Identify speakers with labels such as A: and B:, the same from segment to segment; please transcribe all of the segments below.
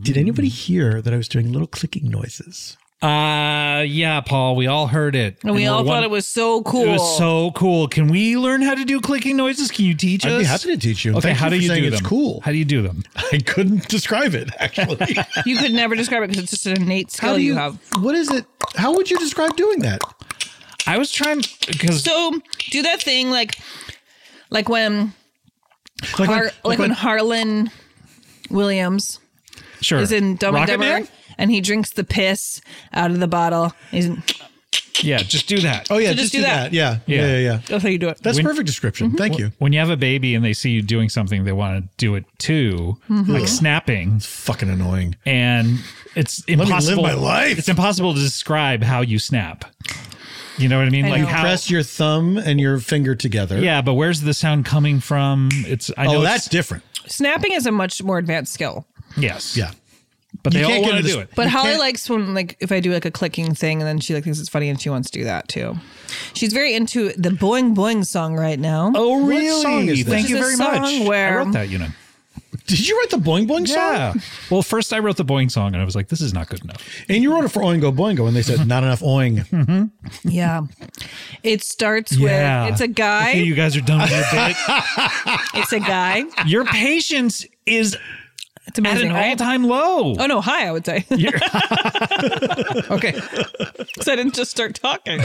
A: Did anybody hear that I was doing little clicking noises?
B: Yeah, Paul, we all heard it.
C: And we all thought it was so cool.
B: It was so cool. Can we learn how to do clicking noises? Can you teach us?
A: I'd be happy to teach you.
B: Okay, how do you do them?
A: It's cool.
B: How do you do them?
A: I couldn't describe it, actually.
C: You could never describe it because it's just an innate skill you have.
A: What is it? How would you describe doing that?
B: I was trying because
C: So do that thing like when when Harlan Williams
B: sure
C: is in Dumb and
B: Rocket
C: Dumber
B: Man?
C: and he drinks the piss out of the bottle.
B: Yeah, just do that.
A: Oh, yeah,
C: So just do that.
A: Yeah.
C: That's how you do it.
A: That's perfect description. Thank you.
B: When you have a baby and they see you doing something, they want to do it too, like snapping.
A: It's fucking annoying.
B: And it's impossible.
A: Let me live my life.
B: It's impossible to describe how you snap. You know what I mean?
C: I know.
B: how
A: Press your thumb and your finger together.
B: Yeah, but where's the sound coming from? I know
A: that's different.
C: Snapping is a much more advanced skill.
B: Yes.
A: Yeah.
B: But they
A: You
B: all
A: can't get
B: want to
A: into
B: do it.
C: But Holly likes when, if I do a clicking thing and then she thinks it's funny and she wants to do that too. She's very into the Boing Boing song right now.
B: Oh,
A: What
B: really?
A: song is this?
B: Thank you
C: Which
B: very
C: is a
B: much.
C: song where-
B: I wrote that,
A: Did you write the Boing Boing song?
B: Yeah. Well, first I wrote the Boing song and I was like, this is not good enough.
A: And you wrote it for Oingo Boingo and they said, not enough oing.
C: Yeah. It starts with, it's a guy.
B: Okay, you guys are done with your bit.
C: It's a guy.
B: Your patience is
C: It's amazing,
B: at an
C: right?
B: all-time low.
C: Oh, no. Hi, I would say.
B: Okay.
C: So I didn't just start talking.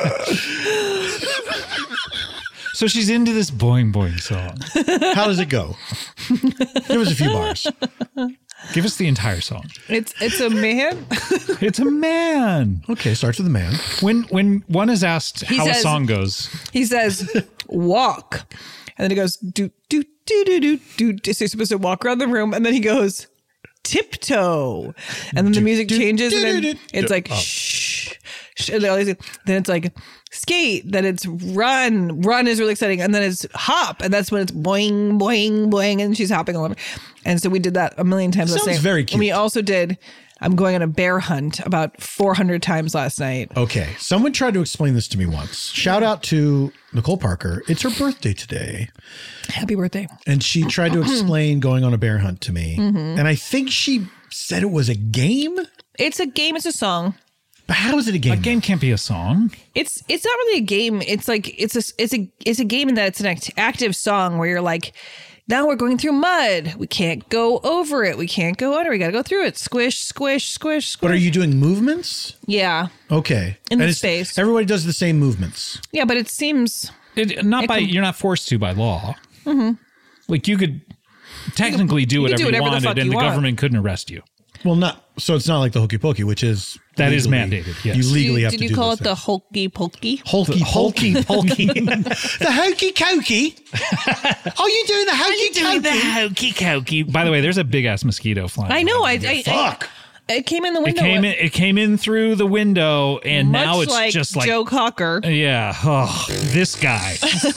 B: So she's into this Boing Boing song.
A: How does it go? Give us a few bars.
B: Give us the entire song.
C: It's a man.
B: It's a man.
A: Okay, starts with a man.
B: When one is asked how a
C: says-
B: song goes,
C: He says, walk. And then he goes, do, do, do, do, do, do. So you're supposed to walk around the room. And then he goes, tiptoe. And then the music changes. And then it's like, shh. And then it's like, skate. Then it's run. Run is really exciting. And then it's hop. And that's when it's boing, boing, boing. And she's hopping all over. And so we did that a million times.
A: Sounds very cute.
C: And we also did, I'm going on a bear hunt about 400 times last night.
A: Okay, someone tried to explain this to me once. Shout out to Nicole Parker. It's her birthday today.
C: Happy birthday.
A: And she tried to explain going on a bear hunt to me. And I think she said it was a game.
C: It's a game. It's a song.
A: But how is it a game?
B: a game can't be a song.
C: It's not really a game. It's like it's a game in that it's an active song where you're like, now we're going through mud. We can't go over it. We can't go under. We got to go through it. Squish, squish, squish, squish.
A: But are you doing movements?
C: Yeah,
A: Okay.
C: In the
A: it's-
C: space.
A: Everybody does the same movements.
C: yeah, but it seems
B: You're not forced to by law. Like you could technically do
C: You could
B: whatever
C: do
B: you
C: whatever the
B: wanted,
C: fuck
B: and
C: you
B: the
C: want.
B: government couldn't arrest you.
A: Well, so it's not like the hokey pokey, which is
B: That is
A: legally-
B: mandated, yes.
A: You legally have to
C: did
A: do
C: you call
A: those
C: it the
A: things.
C: hokey pokey?
A: Hokey pokey? The hokey cokey? Are you doing the hokey cokey?
B: hokey cokey. By the way, there's a big ass mosquito flying.
C: I know.
B: around.
A: Fuck.
C: It came in the
B: It
C: window.
B: came in through the window, and
C: much
B: now it's
C: like
B: just like
C: Joe Cocker.
B: yeah. Oh, this guy.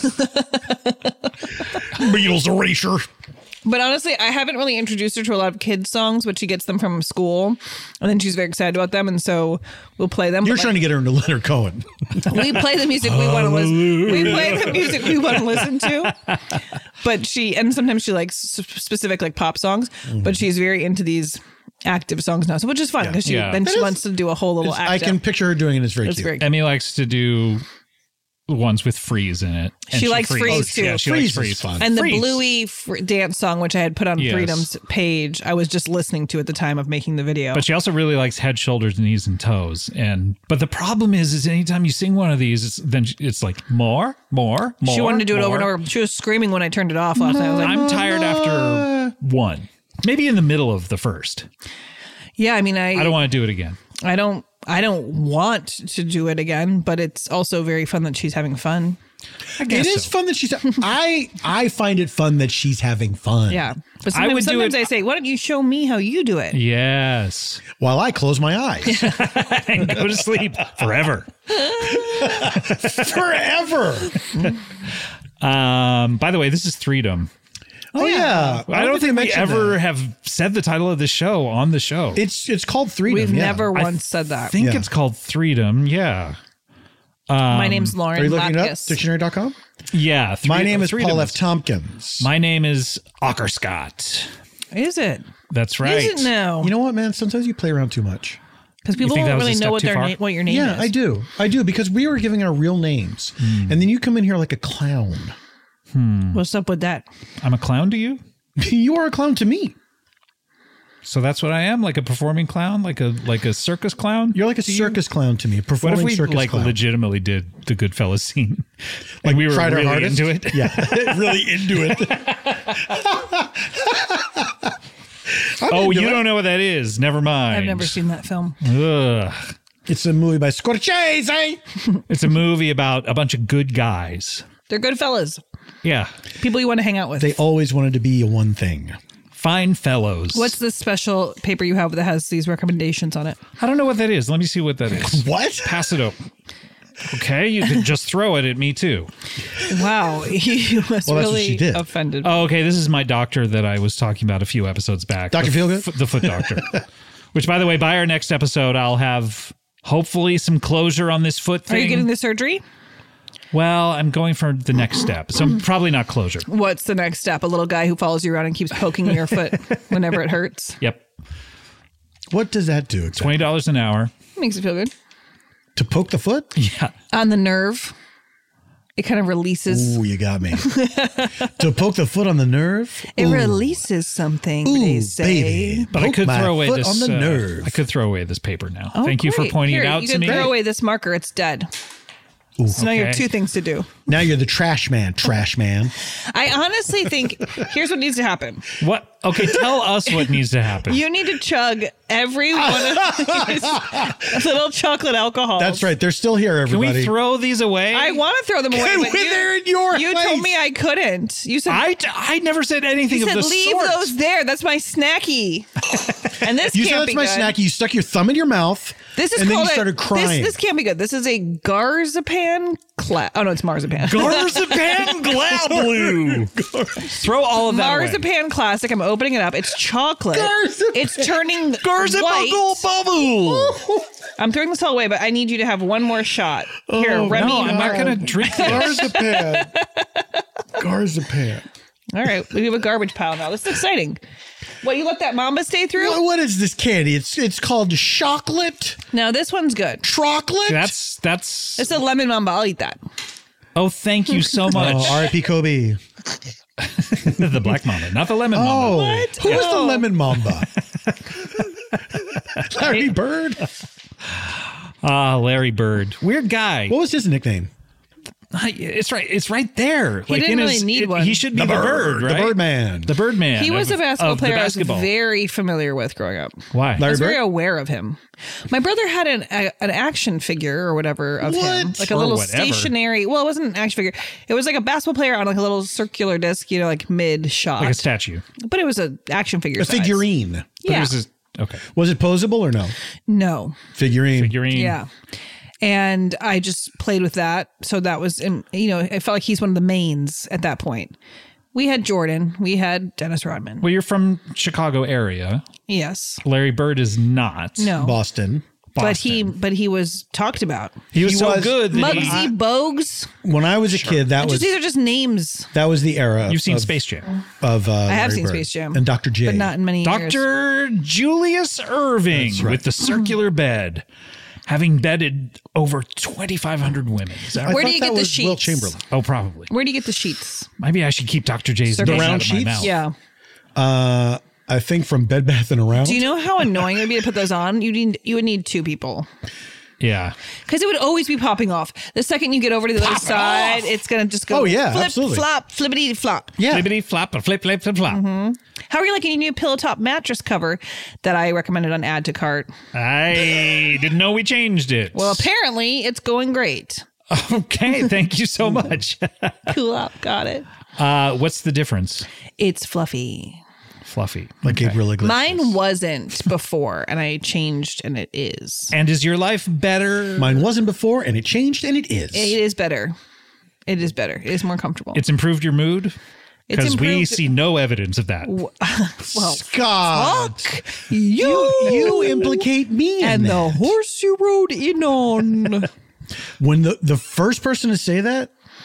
A: Beatles erasure.
C: But honestly, I haven't really introduced her to a lot of kids' songs, but she gets them from school, and then she's very excited about them, and so we'll play them.
A: You're
C: But,
A: trying to get her into Leonard Cohen.
C: we play the music we want to listen. We play the music we want to listen to. But sometimes she likes specific like pop songs, but she's very into these active songs now, so which is fun because she
B: Yeah.
C: she wants to do a whole little
A: I
C: active.
A: can picture her doing it. It's very
C: It's
A: cute.
C: very cute.
B: Emmy likes to do ones with freeze in it. And
C: She likes Freeze, too.
B: Yeah, she
A: Freeze
B: likes
A: is
B: freeze.
A: fun.
C: And the
B: Freeze.
C: Bluey dance song, which I had put on
B: Yes.
C: Freedom's page, I was just listening to at the time of making the video.
B: But she also really likes head, shoulders, knees, and toes. But the problem is anytime you sing one of these, it's like more.
C: She wanted to do it over and
B: more.
C: over. She was screaming when I turned it off last night. I was like,
B: I'm tired after one, maybe in the middle of the first.
C: yeah, I mean,
B: I don't want to do it again.
C: I don't want to do it again, but it's also very fun that she's having fun.
A: It is fun that she's. I find it fun that she's having fun.
C: Yeah. But
B: I would
C: sometimes
B: do it-
C: I say, why don't you show me how you do it?
B: Yes.
A: While I close my eyes.
B: And go to sleep forever.
A: Forever.
B: By the way, this is Freedom.
A: Oh yeah.
B: I don't think we
A: mentioned
B: ever
A: that.
B: have said the title of the show on the show.
A: It's called Freedom.
C: We've
A: yeah.
C: never once said that.
B: I think
A: Yeah.
B: it's called Freedom. Yeah.
C: My name's Lauren
A: Are you looking it up?
C: Lapkus.
A: Dictionary.com?
B: Yeah.
A: My name is
B: Freedom
A: Paul F. Tompkins.
B: My name is Ocker Scott.
C: Is it?
B: That's right.
C: Is it now?
A: You know what, man? Sometimes you play around too much.
C: Because people
B: think
C: don't
B: that was a
C: really know
B: step too far?
C: what your name
A: Yeah,
C: is.
A: I do, because we were giving our real names, and then you come in here like a clown.
C: What's up with that?
B: I'm a clown to you?
A: You are a clown to me.
B: So that's what I am, like a performing clown, like a circus clown.
A: You're like a circus clown to me. A
B: What
A: performing
B: if we
A: circus
B: like
A: clown.
B: legitimately did the Goodfellas scene? Like we were
A: tried our
B: really
A: hardest?
B: into it.
A: Yeah, really into it.
B: Oh, you don't know what that is. Never mind.
C: I've never seen that film.
B: Ugh.
A: It's a movie by Scorsese.
B: It's a movie about a bunch of good guys.
C: They're good fellas.
B: Yeah.
C: People you want to hang out with.
A: They always wanted to be a one thing.
B: Fine fellows.
C: What's the special paper you have that has these recommendations on it?
B: I don't know what that is. Let me see what that is.
A: What?
B: Pass it over. Okay, you can just throw it at me too.
C: Wow, he was
A: Well, that's what
C: really
A: she did.
C: offended.
B: Oh, okay. This is my doctor that I was talking about a few episodes back.
A: Dr. Feelgood?
B: The foot doctor. Which, by the way, by our next episode, I'll have hopefully some closure on this foot
C: Are
B: thing.
C: you getting the surgery?
B: Well, I'm going for the next step, so probably not closure.
C: What's the next step? A little guy who follows you around and keeps poking your foot whenever it hurts?
B: Yep,
A: What does that do exactly?
B: $20 an hour.
C: Makes it feel good.
A: To poke the foot?
B: Yeah,
C: On the nerve, it kind of releases.
A: Ooh, you got me. To poke the foot on the nerve?
C: It
A: Ooh.
C: releases something. they
A: Ooh,
C: say.
A: baby.
B: but I
A: Poke
B: could
A: my
B: throw away
A: foot
B: this.
A: on the nerve.
B: I could throw away this paper now.
C: Oh,
B: Thank you for
C: great.
B: pointing
C: Here,
B: it out
C: you
B: to
C: can
B: me.
C: throw away this marker. It's dead. So now you have
B: Okay.
C: two things to do.
A: Now you're the trash man, trash man.
C: I honestly think here's what needs to happen.
B: What? Okay, tell us what needs to happen.
C: You need to chug every one of these little chocolate alcohols.
A: That's right. They're still here,
B: Can
A: everybody.
B: we throw these away?
C: I want to throw them away.
A: When
C: but
A: they're in your
C: you
A: place.
C: told me I couldn't. You said
B: I never said anything
C: you
B: of
C: said
B: the
C: leave
B: sort.
C: those there. That's my snacky. And this
A: You
C: can't
A: said that's
C: be
A: my
C: good.
A: snacky. You stuck your thumb in your mouth.
C: This is
A: and then
C: called
A: you started crying.
C: This can't be good. This is a Garzapan Oh no, it's marzipan.
B: Marzipan Glablu. Throw all of that away.
C: Marzipan classic. I'm opening it up. It's chocolate.
A: Garzapan.
C: It's turning
B: Garzapan
C: white.
B: Bubble.
C: I'm throwing this all away, but I need you to have one more shot. Here, Remy.
B: No, I'm not going to drink this.
A: Garzapan. Garzapan.
C: All right, we have a garbage pile now. This is exciting. What, you let that mamba stay through?
A: What is this candy? It's called chocolate.
C: No, this one's good.
A: Chocolate.
B: That's.
C: It's a lemon mamba. I'll eat that.
B: Oh, thank you so much.
A: Oh, R.I.P. Kobe.
B: The black mamba, not the lemon mamba.
A: Oh,
C: What?
A: who was the
C: Oh.
A: lemon mamba? Larry Bird.
B: Ah, Larry Bird. Weird guy.
A: What was his nickname?
B: It's right. It's right there.
C: He didn't really need one.
B: He should be the bird, right?
A: The Birdman.
B: The Birdman.
C: He was a basketball
B: of the
C: player I was
B: basketball.
C: very familiar with growing up.
B: Why?
C: I
A: Larry
C: was very
A: Bird?
C: aware of him. My brother had an action figure or whatever of him,
A: What?
C: like a
B: Or
C: little
B: whatever.
C: stationary. Well, it wasn't an action figure. It was like a basketball player on like a little circular disc, like mid shot.
B: Like a statue.
C: But it was an action figure.
A: A
C: size.
A: figurine.
B: But
C: Yeah.
B: it was just- okay.
A: Was it posable or no?
C: No.
A: Figurine.
B: Figurine.
C: Yeah. And I just played with that. So that was, I felt like he's one of the mains at that point. We had Jordan. We had Dennis Rodman.
B: Well, you're from Chicago area.
C: Yes.
B: Larry Bird is not.
C: No.
A: Boston.
C: But he was talked about.
B: He was
A: He
B: so
A: was-
B: good that
C: Muggsy Bogues.
A: When I was a kid,
C: These are just names.
A: that was the era.
B: you've seen
A: of,
B: Space Jam.
A: Of
C: I have
A: Larry
C: seen
A: Bird.
C: Space Jam.
A: And Dr. J.
C: But not in many years.
B: Dr. Julius Irving
A: That's right.
B: with the circular bed, having bedded over 2,500 women. Is that right?
C: Where do
A: thought
C: you
A: that
C: get the
A: was Will
C: sheets?
A: Chamberlain.
B: Oh, probably.
C: Where do you get the sheets?
B: Maybe I should keep Dr. J's
C: The
B: name
A: round
B: out of my
A: sheets?
B: mouth.
C: Yeah.
A: I think from Bed Bath and Around.
C: Do you know how annoying it would be to put those on? You would need two people.
B: Yeah.
C: Because it would always be popping off. The second you get over to the other side, it's going to just go
A: Oh, yeah,
C: flip,
A: absolutely.
C: flop, flippity flop.
A: Yeah.
B: Flippity flop, a flip, flip, flip, flop.
C: How are you liking your new pillow top mattress cover that I recommended on Add to Cart?
B: I didn't know we changed it.
C: Well, apparently it's going great.
B: Okay, thank you so much.
C: Cool up. Got it.
B: What's the difference?
C: It's fluffy.
B: Fluffy.
A: Like Gabriel Iglesias.
C: Mine wasn't before, and I changed, and it is.
B: And is your life better?
A: Mine wasn't before, and it changed, and it is.
C: It is better. It is better. It is more comfortable.
B: It's improved your mood?
C: It's
B: Because we
C: improved-
B: see no evidence of that.
C: well,
A: Scott,
C: fuck
A: you implicate me in
C: and the
A: that.
C: horse you rode in on.
A: When the first person to say that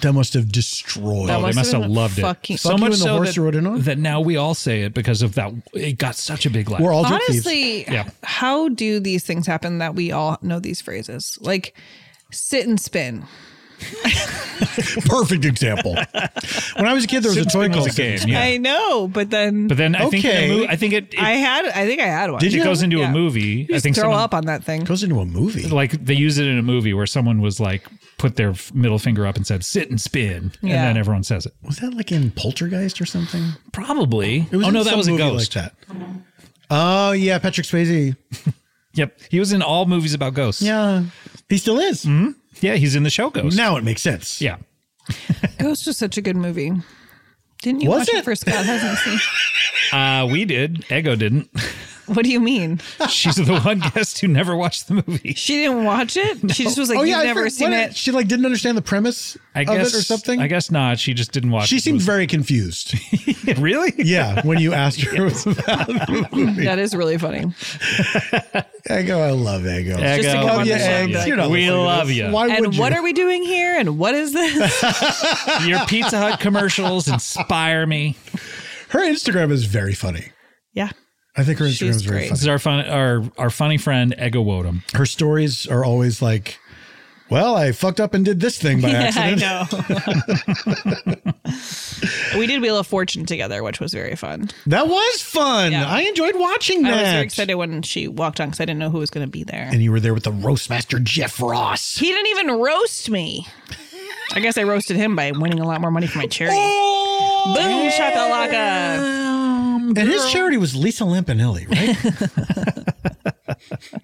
A: That must have destroyed.
C: That
B: They
C: must
B: must
C: have
B: have
C: been
B: loved
C: fucking-
B: it.
A: Fuck
B: So
A: you
B: much
A: and the
B: so
A: horse you rode in on?
B: that now we all say it because of that. It got such a big laugh.
A: We're all drip thieves.
C: Honestly,
B: Yeah.
C: how do these things happen that we all know these phrases? Like sit and spin.
A: Perfect example. When I was a kid, there was a toy
B: Spin was
A: called
B: a game.
A: Sit and
B: Yeah.
C: I know, but then
B: I think
A: Okay.
B: I think it
C: I think I had one.
A: Did
B: it
A: you?
B: goes into
C: Yeah.
B: a movie.
C: You
B: I think
C: throw
B: someone,
C: up on that thing.
A: Goes into a movie.
B: like they use it in a movie where someone was like put their middle finger up and said "sit and spin," and
C: Yeah.
B: then everyone says it.
A: Was that like in Poltergeist or something?
B: Probably.
A: It was
B: Oh
A: in
B: no, that
A: some
B: was a
A: movie
B: ghost.
A: like that. Oh yeah, Patrick Swayze.
B: Yep, he was in all movies about ghosts.
A: Yeah, he still is.
B: Yeah, he's in the show Ghost.
A: Now it makes sense.
B: Yeah.
C: Ghost was such a good movie. Didn't you
A: Was
C: watch it
A: it?
C: for Scott hasn't seen?
B: We did. Ego didn't.
C: What do you mean?
B: She's the one guest who never watched the movie.
C: She didn't watch it? She just was like,
A: Oh
C: you've
A: yeah,
C: never seen it.
A: She like didn't understand the premise
B: I
A: of
B: guess
A: it or something.
B: I guess not. She just didn't watch.
A: She
B: it.
A: seemed very confused.
B: Really?
A: Yeah, when you asked her, it was about the movie.
C: That is really funny.
A: Ego, I love Ego.
B: Ego,
C: Just to come
A: Oh
C: on
A: yeah,
C: the show and be
A: Eggs.
C: like,
A: You're not
B: we
A: listening to
B: love
A: this.
B: you.
A: Why would
C: And
A: you?
C: what are we doing here? And what is this?
B: Your Pizza Hut commercials inspire me.
A: Her Instagram is very funny.
C: Yeah.
A: I think her Instagram
C: She's
A: is very
C: great.
B: This is our funny friend Ego Wodum.
A: Her stories are always like, well, I fucked up and did this thing by accident.
C: I know. We did Wheel of Fortune together, which was very fun.
A: That was fun.
C: Yeah.
A: I enjoyed watching that.
C: I was very excited when she walked on because I didn't know who was going to be there.
A: And you were there with the roast master, Jeff Ross.
C: He didn't even roast me. I guess I roasted him by winning a lot more money for my charity.
A: Oh,
C: Boom shakalaka.
A: and his charity was Lisa Lampanelli, right?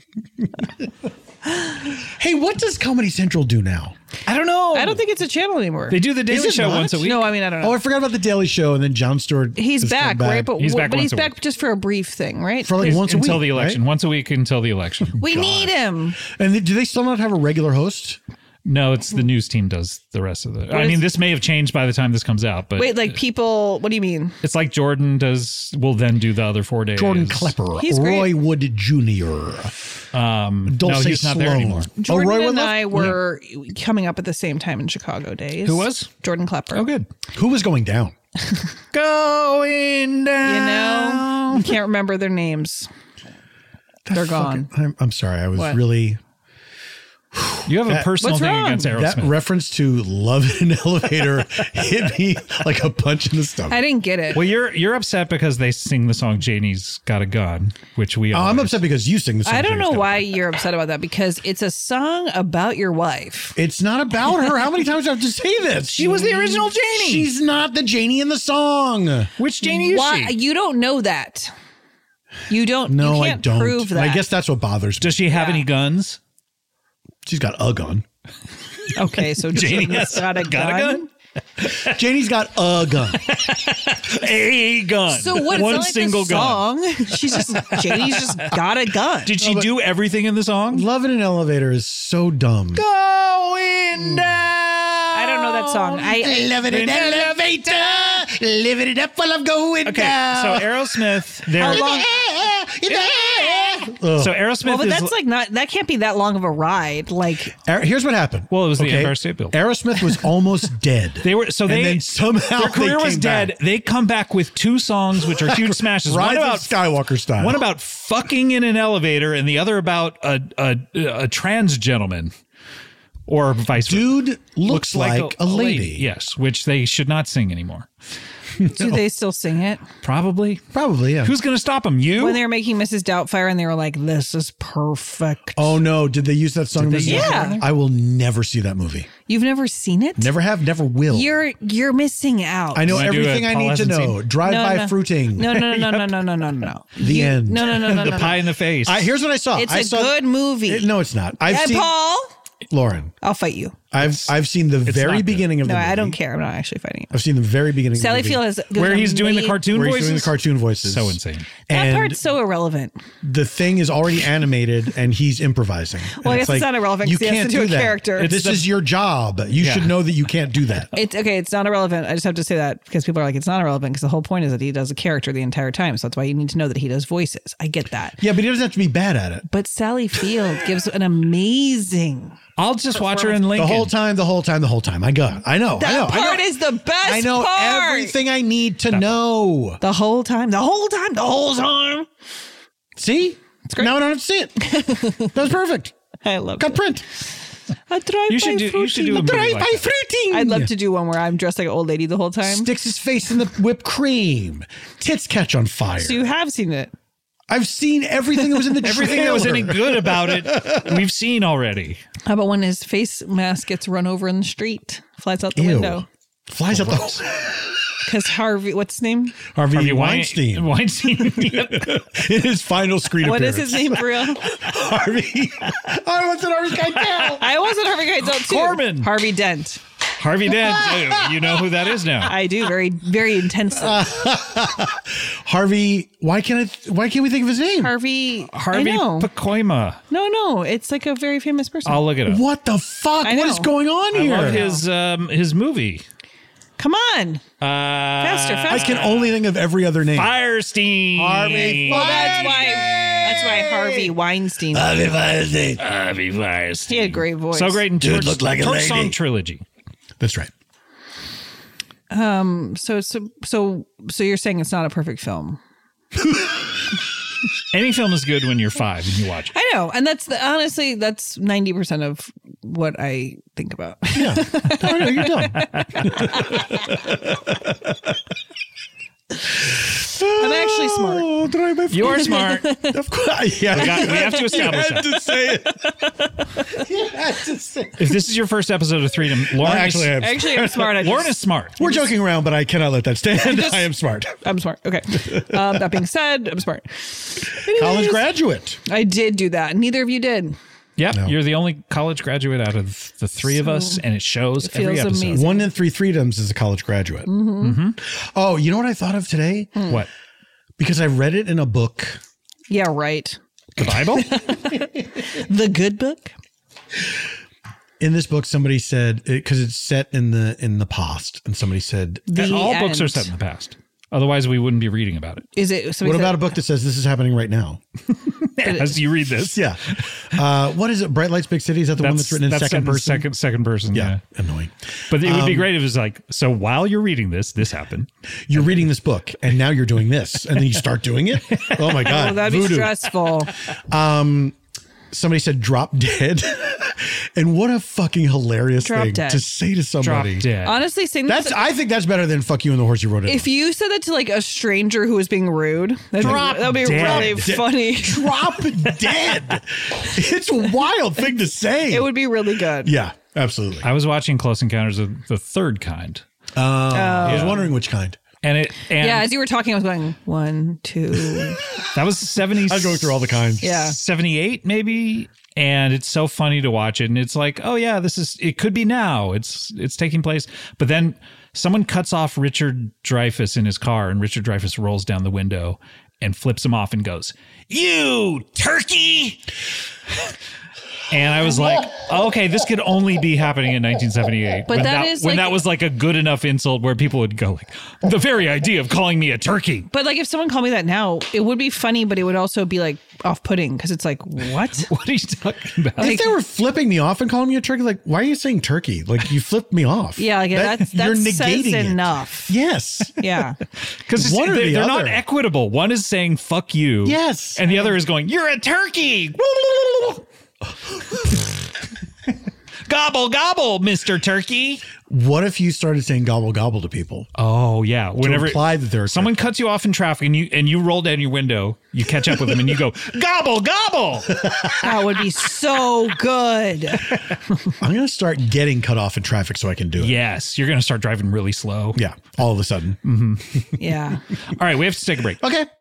A: Hey, what does Comedy Central do now?
B: I don't know.
C: I don't think it's a channel anymore.
B: They do the
A: Is
B: Daily
A: it
B: Show
A: not?
B: once a week.
C: No, I mean, I don't know.
A: Oh, I forgot about the Daily Show, and then Jon Stewart.
C: He's
A: is still
C: back, right? But
B: He's back
C: but
B: once
C: he's
B: a
C: back
B: week.
C: just for a brief thing, right?
A: for like once a week
B: until the election.
A: right?
B: Once a week until the election.
C: We need him.
A: And do they still not have a regular host?
B: No, it's the news team does the rest of the. I mean, this may have changed by the time this comes out, but
C: Wait, like people, what do you mean?
B: it's like Jordan will then do the other 4 days.
A: Jordan Klepper,
C: He's
A: Roy
C: great.
A: Wood Jr.,
B: No,
A: Dulce
B: he's not there
A: Sloan.
B: anymore.
C: Jordan
A: Roy
C: and
A: Wood left?
C: I were coming up at the same time in Chicago days.
B: Who was?
C: Jordan Klepper.
B: Oh, good.
A: Who was going down?
B: Going down.
C: You know, you can't remember their names. They're gone.
A: I'm sorry. I was
C: What?
A: really
B: You have a personal
C: What's
B: thing
C: wrong?
B: against
A: that
B: Aerosmith.
A: reference to Love in an Elevator hit me like a punch in the stomach.
C: I didn't get it.
B: Well, you're upset because they sing the song "Janie's Got a Gun," which we.
A: I'm
B: always-
A: upset because you sing the song.
C: I don't know
A: James
C: why you're upset about that because it's a song about your wife.
A: Gunn. It's not about her. How many times do I have to say this?
B: She was the original Janie.
A: She's not the Janie in the song.
B: Which Janie is
C: Why
B: she?
C: you don't know that? You don't.
A: No,
C: you
A: I
C: can't
A: don't.
C: prove that.
A: I guess that's what bothers me.
B: Does she have any guns?
A: She's got a gun.
C: Okay, so Janie's got a gun.
A: Janie's got a gun.
B: A gun.
C: So what?
B: One
C: It's not like
B: single
C: the
B: gun.
C: song. Janie's just got a gun.
B: Did she do everything in the song?
A: Love in an Elevator is so dumb.
B: Going down.
C: I don't know that song. I
A: Love in an elevator, living it up while I'm going
B: Okay,
A: down.
B: so Aerosmith. They're,
C: How long?
B: so Aerosmith
C: Well, but
B: is.
C: that's like not. That can't be that long of a ride. Like
A: Here's what happened.
B: Well, it was the Empire State Building.
A: Aerosmith was almost dead.
B: They were so
A: and
B: they
A: then somehow
B: their career
A: they
B: was
A: came
B: dead.
A: back.
B: They come back with two songs which are huge smashes.
A: Rise
B: One
A: of
B: about
A: Skywalker style.
B: one about fucking in an elevator, and the other about a trans gentleman, or vice versa.
A: Dude looks like a lady.
B: Yes, which they should not sing anymore.
C: do they still sing it?
B: Probably.
A: Probably, yeah.
B: Who's going to stop them? You?
C: When they were making Mrs. Doubtfire and they were like, "This is perfect."
A: Oh no! Did they use that song? in
B: they
A: this
B: use
A: movie?
C: it on there?
A: I will never see that movie.
C: You've never seen it?
A: Never have. Never will.
C: You're missing out.
A: I know
B: Wanna do
A: everything
B: it
A: I
B: Paul
A: need to
B: hasn't
A: know.
B: seen?
A: Drive-by fruiting.
C: No. No.
A: The end.
C: No.
B: the pie in the face.
A: Here's what I saw.
C: It's
A: I
C: a
A: saw,
C: good movie.
A: No, it's not. I've
C: Hey,
A: seen
C: Paul,
A: Lauren.
C: I'll fight you.
A: I've seen the
B: not
A: very
B: good.
A: beginning of the
C: No,
A: movie.
C: I don't care. I'm not actually fighting you.
A: I've seen the very beginning.
C: Sally
A: of the
C: Field
A: movie
C: has
B: where he's doing the cartoon
A: where
B: voices.
A: he's doing the cartoon voices.
B: So insane.
C: That
A: And
C: part's so irrelevant.
A: the thing is already animated, and he's improvising.
C: Well, I
A: And
C: guess it's not irrelevant
A: You
C: 'cause he has
A: can't
C: to do a
A: that.
C: character.
A: This is your job. You should know that you can't do that.
C: It's okay. It's not irrelevant. I just have to say that because people are like, it's not irrelevant because the whole point is that he does a character the entire time. So that's why you need to know that he does voices. I get that.
A: Yeah, but he doesn't have to be bad at it.
C: But Sally Field gives an amazing
B: I'll just watch her in Lincoln.
A: The whole time. I know.
C: That part is the best
A: I know
C: part.
A: everything I need to know.
C: The whole time.
A: See? It's
C: great.
A: Now I don't have to see it. That was perfect.
C: I love
A: Cut
C: it.
A: print.
B: You should do a movie like that.
A: fruiting.
C: I'd love to do one where I'm dressed like an old lady the whole time.
A: Sticks his face in the whipped cream. Tits catch on fire.
C: So you have seen it.
A: I've seen everything that was in the
B: Everything that was any
A: trailer.
B: good about it, we've seen already.
C: How about when his face mask gets run over in the street, flies out the
A: Ew.
C: window?
A: Flies up the
C: Because Harvey, what's his name?
A: Harvey Weinstein.
B: Weinstein. Yep.
A: In his final screen
C: What
A: appearance.
C: is his name for real?
A: Harvey. I was an Harvey Keitel.
C: I wasn't Harvey Keitel too.
B: Corman.
C: Harvey Dent.
B: Harvey Dent. You know who that is now.
C: I do very, very intensely.
A: Harvey. Why can't we think of his name?
C: Harvey.
B: Harvey
C: I know.
B: Pacoima.
C: No. It's like a very famous person.
B: I'll look it up.
A: What the fuck?
C: I
A: What
C: know.
A: is going on
B: I
A: here?
B: love his movie.
C: Come on. Faster.
A: I can only think of every other name.
B: Firestein.
A: Harvey
C: Well, that's why Harvey Weinstein.
B: Harvey Firestein.
C: He had a great voice.
B: So great in
A: Dude looked like a
B: Torch
A: lady.
B: Song Trilogy.
A: That's right.
C: So you're saying it's not a perfect film?
B: Any film is good when you're 5 and you watch it.
C: I know, and honestly that's 90% of what I think about.
A: Yeah. No, you're dumb.
C: I'm actually smart.
A: Oh, drive my
B: You are smart.
A: Of course. Yeah.
B: We have to establish
A: You had
B: that.
A: to say it. You had to say it.
B: If this is your first episode of Freedom, Lauren
A: Actually,
B: is,
C: Actually, I'm smart.
B: Lauren is smart.
A: We're joking around, but I cannot let that stand. I am smart.
C: I'm smart. Okay. That being said, I'm smart.
A: College
C: Anyways,
A: graduate.
C: I did do that. Neither of you did.
B: Yep,
A: No.
B: you're the only college graduate out of the three of us, and it shows
C: it
B: every
C: feels
B: episode.
C: amazing.
A: 1 in 3 freedoms is a college graduate.
C: Mm-hmm.
A: Oh, you know what I thought of today?
B: What?
A: Because I read it in a book.
C: Yeah, right.
B: The Bible?
C: The good book.
A: In this book, somebody said, because it's set in the past, and somebody said,
C: The
B: All books are
C: end.
B: set in the past. Otherwise, we wouldn't be reading about it.
C: Is it?
A: what about a book that says this is happening right now?
B: As you read this.
A: Yeah. What is it? Bright Lights, Big City? Is that the one that's written in second person?
B: Second person, yeah.
A: Annoying.
B: But it would be great if it was like, so while you're reading this happened.
A: You're reading this book, and now you're doing this, and then you start doing it. Oh my God.
C: Oh, that'd be
A: Voodoo.
C: stressful.
A: Somebody said drop dead. And what a fucking hilarious
C: Drop
A: thing
C: dead.
A: to say to
B: Drop
A: somebody.
B: dead.
C: Honestly, saying
A: I think that's better than fuck you and the horse you rode in.
C: if you said that to like a stranger who was being rude, that'd be
B: dead.
C: really funny.
A: Drop dead. It's a wild thing to say.
C: It would be really good.
A: Yeah, absolutely.
B: I was watching Close Encounters of the Third Kind.
A: I was wondering which kind.
B: And
C: Yeah, as you were talking, I was going 1, 2.
B: that was 70.
A: I was going through all the kinds.
C: Yeah.
B: 78 maybe. And it's so funny to watch it. And it's like, oh yeah, it could be now. It's taking place. But then someone cuts off Richard Dreyfuss in his car, and Richard Dreyfuss rolls down the window and flips him off and goes, "You turkey." And I was like, okay, this could only be happening in 1978.
C: But
B: when
C: that is
B: when
C: like-
B: that was like a good enough insult where people would go like, the very idea of calling me a turkey.
C: But like, if someone called me that now, it would be funny, but it would also be like off-putting because it's like, what?
B: What are you talking about?
A: If they were flipping me off and calling me a turkey, like, why are you saying turkey? Like, you flipped me off.
C: Yeah, like
A: That-
C: that
A: you're
C: says
A: negating it.
C: enough.
A: Yes.
C: Yeah.
B: Because
A: One or the
B: they're
A: other.
B: not equitable. One is saying "fuck you,"
A: Yes.
B: and the other is going, "You're a turkey." Gobble gobble, Mr. Turkey.
A: What if you started saying gobble gobble to people?
B: Oh yeah, whenever
A: imply that they're a
B: someone cuts you off in traffic and you roll down your window, you catch up with them and you go gobble gobble.
C: That would be so good.
A: I'm going to start getting cut off in traffic so I can do it.
B: Yes, you're gonna start driving really slow.
A: Yeah. All of a sudden.
C: Yeah.
B: All right, we have to take a break.
A: Okay.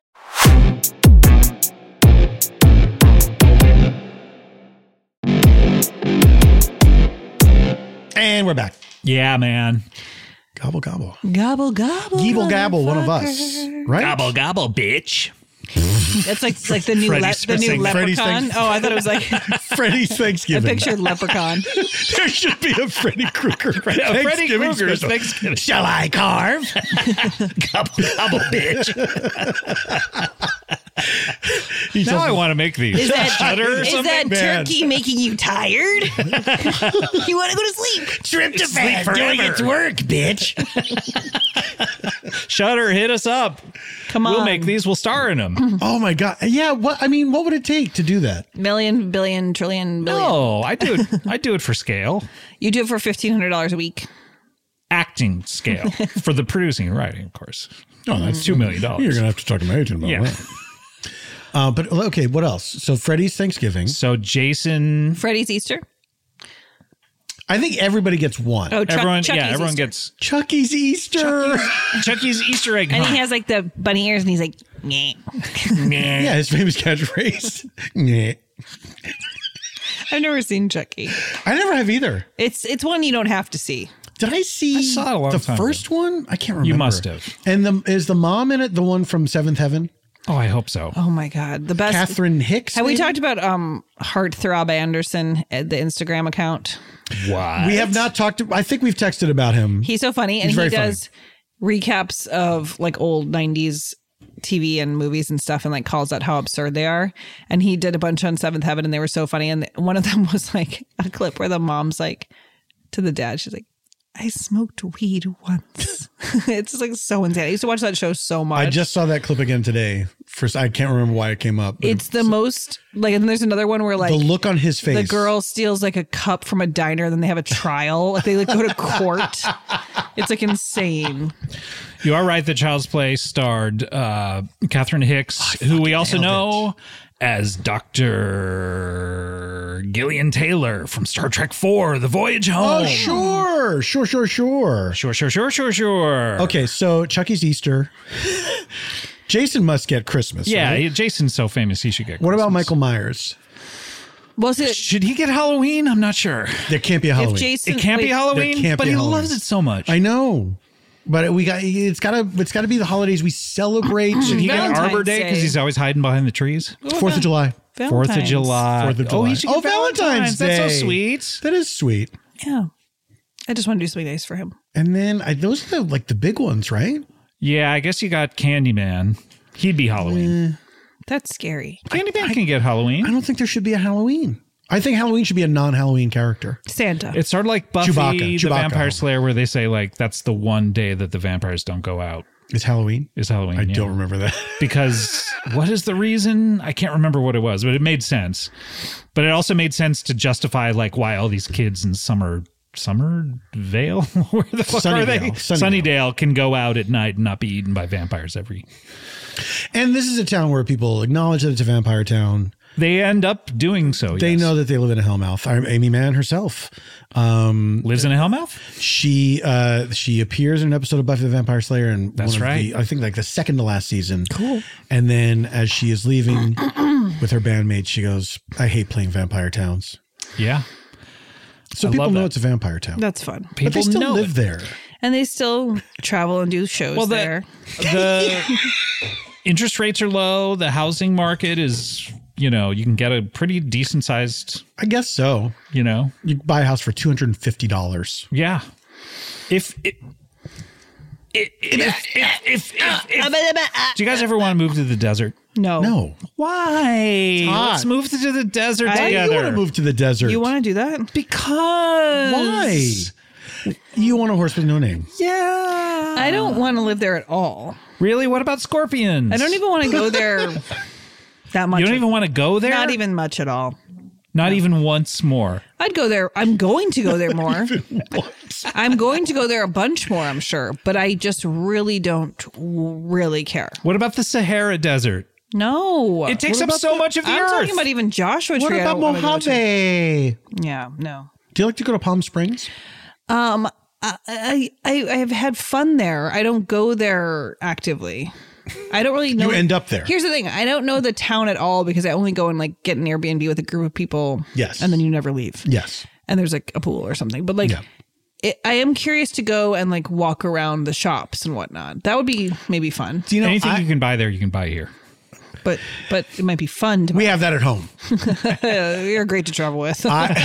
A: And we're back.
B: Yeah, man.
A: Gobble gobble.
C: Gobble, gobble.
A: Geeble gabble, one of us. Right?
B: Gobble gobble, bitch.
C: It's like the new
B: Freddy's
C: the new
B: saying
A: Freddy's
C: leprechaun.
A: thing.
C: Oh, I thought it was like
A: Freddy's
C: I
A: Thanksgiving.
C: pictured leprechaun.
A: There should be a Freddy Krueger
B: Freddy
A: Thanksgiving
B: Krueger's
A: special.
B: Thanksgiving.
A: Shall I carve?
B: Gobble gobble, bitch. Now I want to make these.
C: Is that,
B: Shudder or
C: is
B: something?
C: that
A: Man.
C: turkey making you tired? You want to go to sleep?
A: Tryptophan doing its work, bitch.
B: Shudder, hit us up.
C: Come on.
B: We'll make these. We'll star in them.
A: Oh my God. Yeah. What would it take to do that?
C: Million, billion, trillion, billion.
B: No, I do it. I do it for scale,
C: You do it for $1,500 a week.
B: acting scale for the producing and writing, of course.
A: Oh, that's
B: $2 million.
A: You're going to have to talk to my agent about
B: Yeah.
A: that. But okay, what else? So Freddy's Thanksgiving.
B: So Jason,
C: Freddy's Easter.
A: I think everybody gets one.
C: Oh,
B: everyone,
C: Chucky's
B: everyone
C: Easter.
B: gets
A: Chucky's Easter.
B: Chucky's Easter egg
C: And
B: hunt.
C: he has like the bunny ears, and he's like, "Nyeh."
A: Yeah, his famous catchphrase. Yeah.
C: I've never seen Chucky.
A: I never have either.
C: It's one you don't have to see.
A: Did I see
B: I saw it a long
A: the
B: time
A: first one? I can't remember.
B: You must have.
A: And is the mom in it the one from Seventh Heaven?
B: Oh, I hope so.
C: Oh my God, the best.
A: Catherine Hicks?
C: Have we
A: maybe?
C: talked about Heartthrob Anderson at the Instagram account?
B: What?
A: We have not talked. I think we've texted about him.
C: He's so funny, and
A: He's
C: he
A: very
C: does recaps of like old 90s TV and movies and stuff, and like calls out how absurd they are. And he did a bunch on Seventh Heaven, and they were so funny. And one of them was like a clip where the mom's like to the dad, she's like, "I smoked weed once." It's just like so insane. I used to watch that show so much.
A: I just saw that clip again today. First, I can't remember why it came up. But
C: it's the most like, and then there's another one where like
A: the look on his face.
C: the girl steals like a cup from a diner, and then they have a trial. Like they like go to court. It's like insane.
B: You are right that Child's Play starred Catherine Hicks, who we also know as Dr. Gillian Taylor from Star Trek IV, The Voyage Home.
A: Oh, sure.
B: Sure.
A: Okay, so Chucky's Easter. Jason must get Christmas.
B: Yeah,
A: right?
B: Jason's so famous he should get
A: What about
B: Christmas.
A: Michael Myers?
C: Well, see,
B: Should he get Halloween? I'm not sure.
A: There can't be a Halloween.
C: if Jason,
B: It can't be
C: wait,
B: Halloween,
A: There can't
B: but
A: be
B: he
A: Halloween.
B: loves it so much.
A: I know, but it's gotta be the holidays we celebrate.
B: Should he get
C: Valentine's
B: Arbor Day because
C: Day.
B: he's always hiding behind the trees?
A: 4th of July.
B: 4th of
C: Valentine's.
B: July.
A: 4th of July.
B: Oh, he should get
A: Valentine's Day.
B: That's so sweet.
A: That is sweet.
C: Yeah, I just want to do something nice for him.
A: And then those are the big ones, right?
B: Yeah, I guess you got Candyman. He'd be Halloween.
C: That's scary.
B: Candyman can get Halloween.
A: I don't think there should be a Halloween. I think Halloween should be a non-Halloween character.
C: Santa.
B: It's sort of like Buffy the
A: Chewbacca.
B: Vampire Slayer, where they say like that's the one day that the vampires don't go out
A: It's Halloween.
B: is Halloween.
A: I
B: yeah.
A: don't remember that.
B: Because what is the reason? I can't remember what it was, but it made sense. But it also made sense to justify like why all these kids in Summervale, where the fuck are they?
A: Sunnydale.
B: Sunnydale can go out at night and not be eaten by vampires
A: And this is a town where people acknowledge that it's a vampire town.
B: They end up doing so.
A: They know that they live in a hellmouth. Amy Mann herself.
B: Lives in a hellmouth?
A: She appears in an episode of Buffy the Vampire Slayer, and
B: That's right.
A: I think like the second to last season. Cool. And then as she is leaving with her bandmates, she goes, "I hate playing vampire towns."
B: Yeah.
A: So
B: I
A: people
B: love
A: know
B: that.
A: it's a vampire town,
C: That's fun.
A: but they
B: People
A: still
B: know
A: live
B: it.
A: there.
C: And they still travel and do shows there.
B: The interest rates are low. The housing market is, you can get a pretty decent sized,
A: I guess so. You can buy a house for $250.
B: yeah. If do you guys ever want to move to the desert?
C: No.
A: No,
B: Why?
A: hot.
B: Let's move to the desert
C: I-
A: why do
B: together.
A: you want to move to the desert?
C: You want to do that?
B: Because
A: Why? You want a horse with no name?
B: Yeah.
C: I don't want to live there at all.
B: Really? What about scorpions?
C: I don't even want to go there that much.
B: You don't even want to go there?
C: Not even much at all.
B: Not even once more.
C: I'd go there. I'm going to go there more. I'm going to go there a bunch more, I'm sure. But I just really don't really care.
B: What about the Sahara Desert?
C: No.
B: It takes up so much of the
C: I'm
B: earth.
C: talking about even Joshua Tree.
A: What
C: I
A: about
C: don't wanna go to.
A: Mojave?
C: Yeah, no.
A: Do you like to go to Palm Springs?
C: I have had fun there. I don't go there actively. I don't really know.
A: You end up there.
C: Here's the thing. I don't know the town at all because I only go and like get an Airbnb with a group of people.
A: Yes.
C: And then you never leave.
A: Yes.
C: And there's like a pool or something. But like,
A: Yeah.
C: I am curious to go and like walk around the shops and whatnot. That would be maybe fun.
A: Do you know?
B: Anything you can buy there, you can buy here.
C: but it might be fun to
A: We have that at home.
C: You're great to travel with.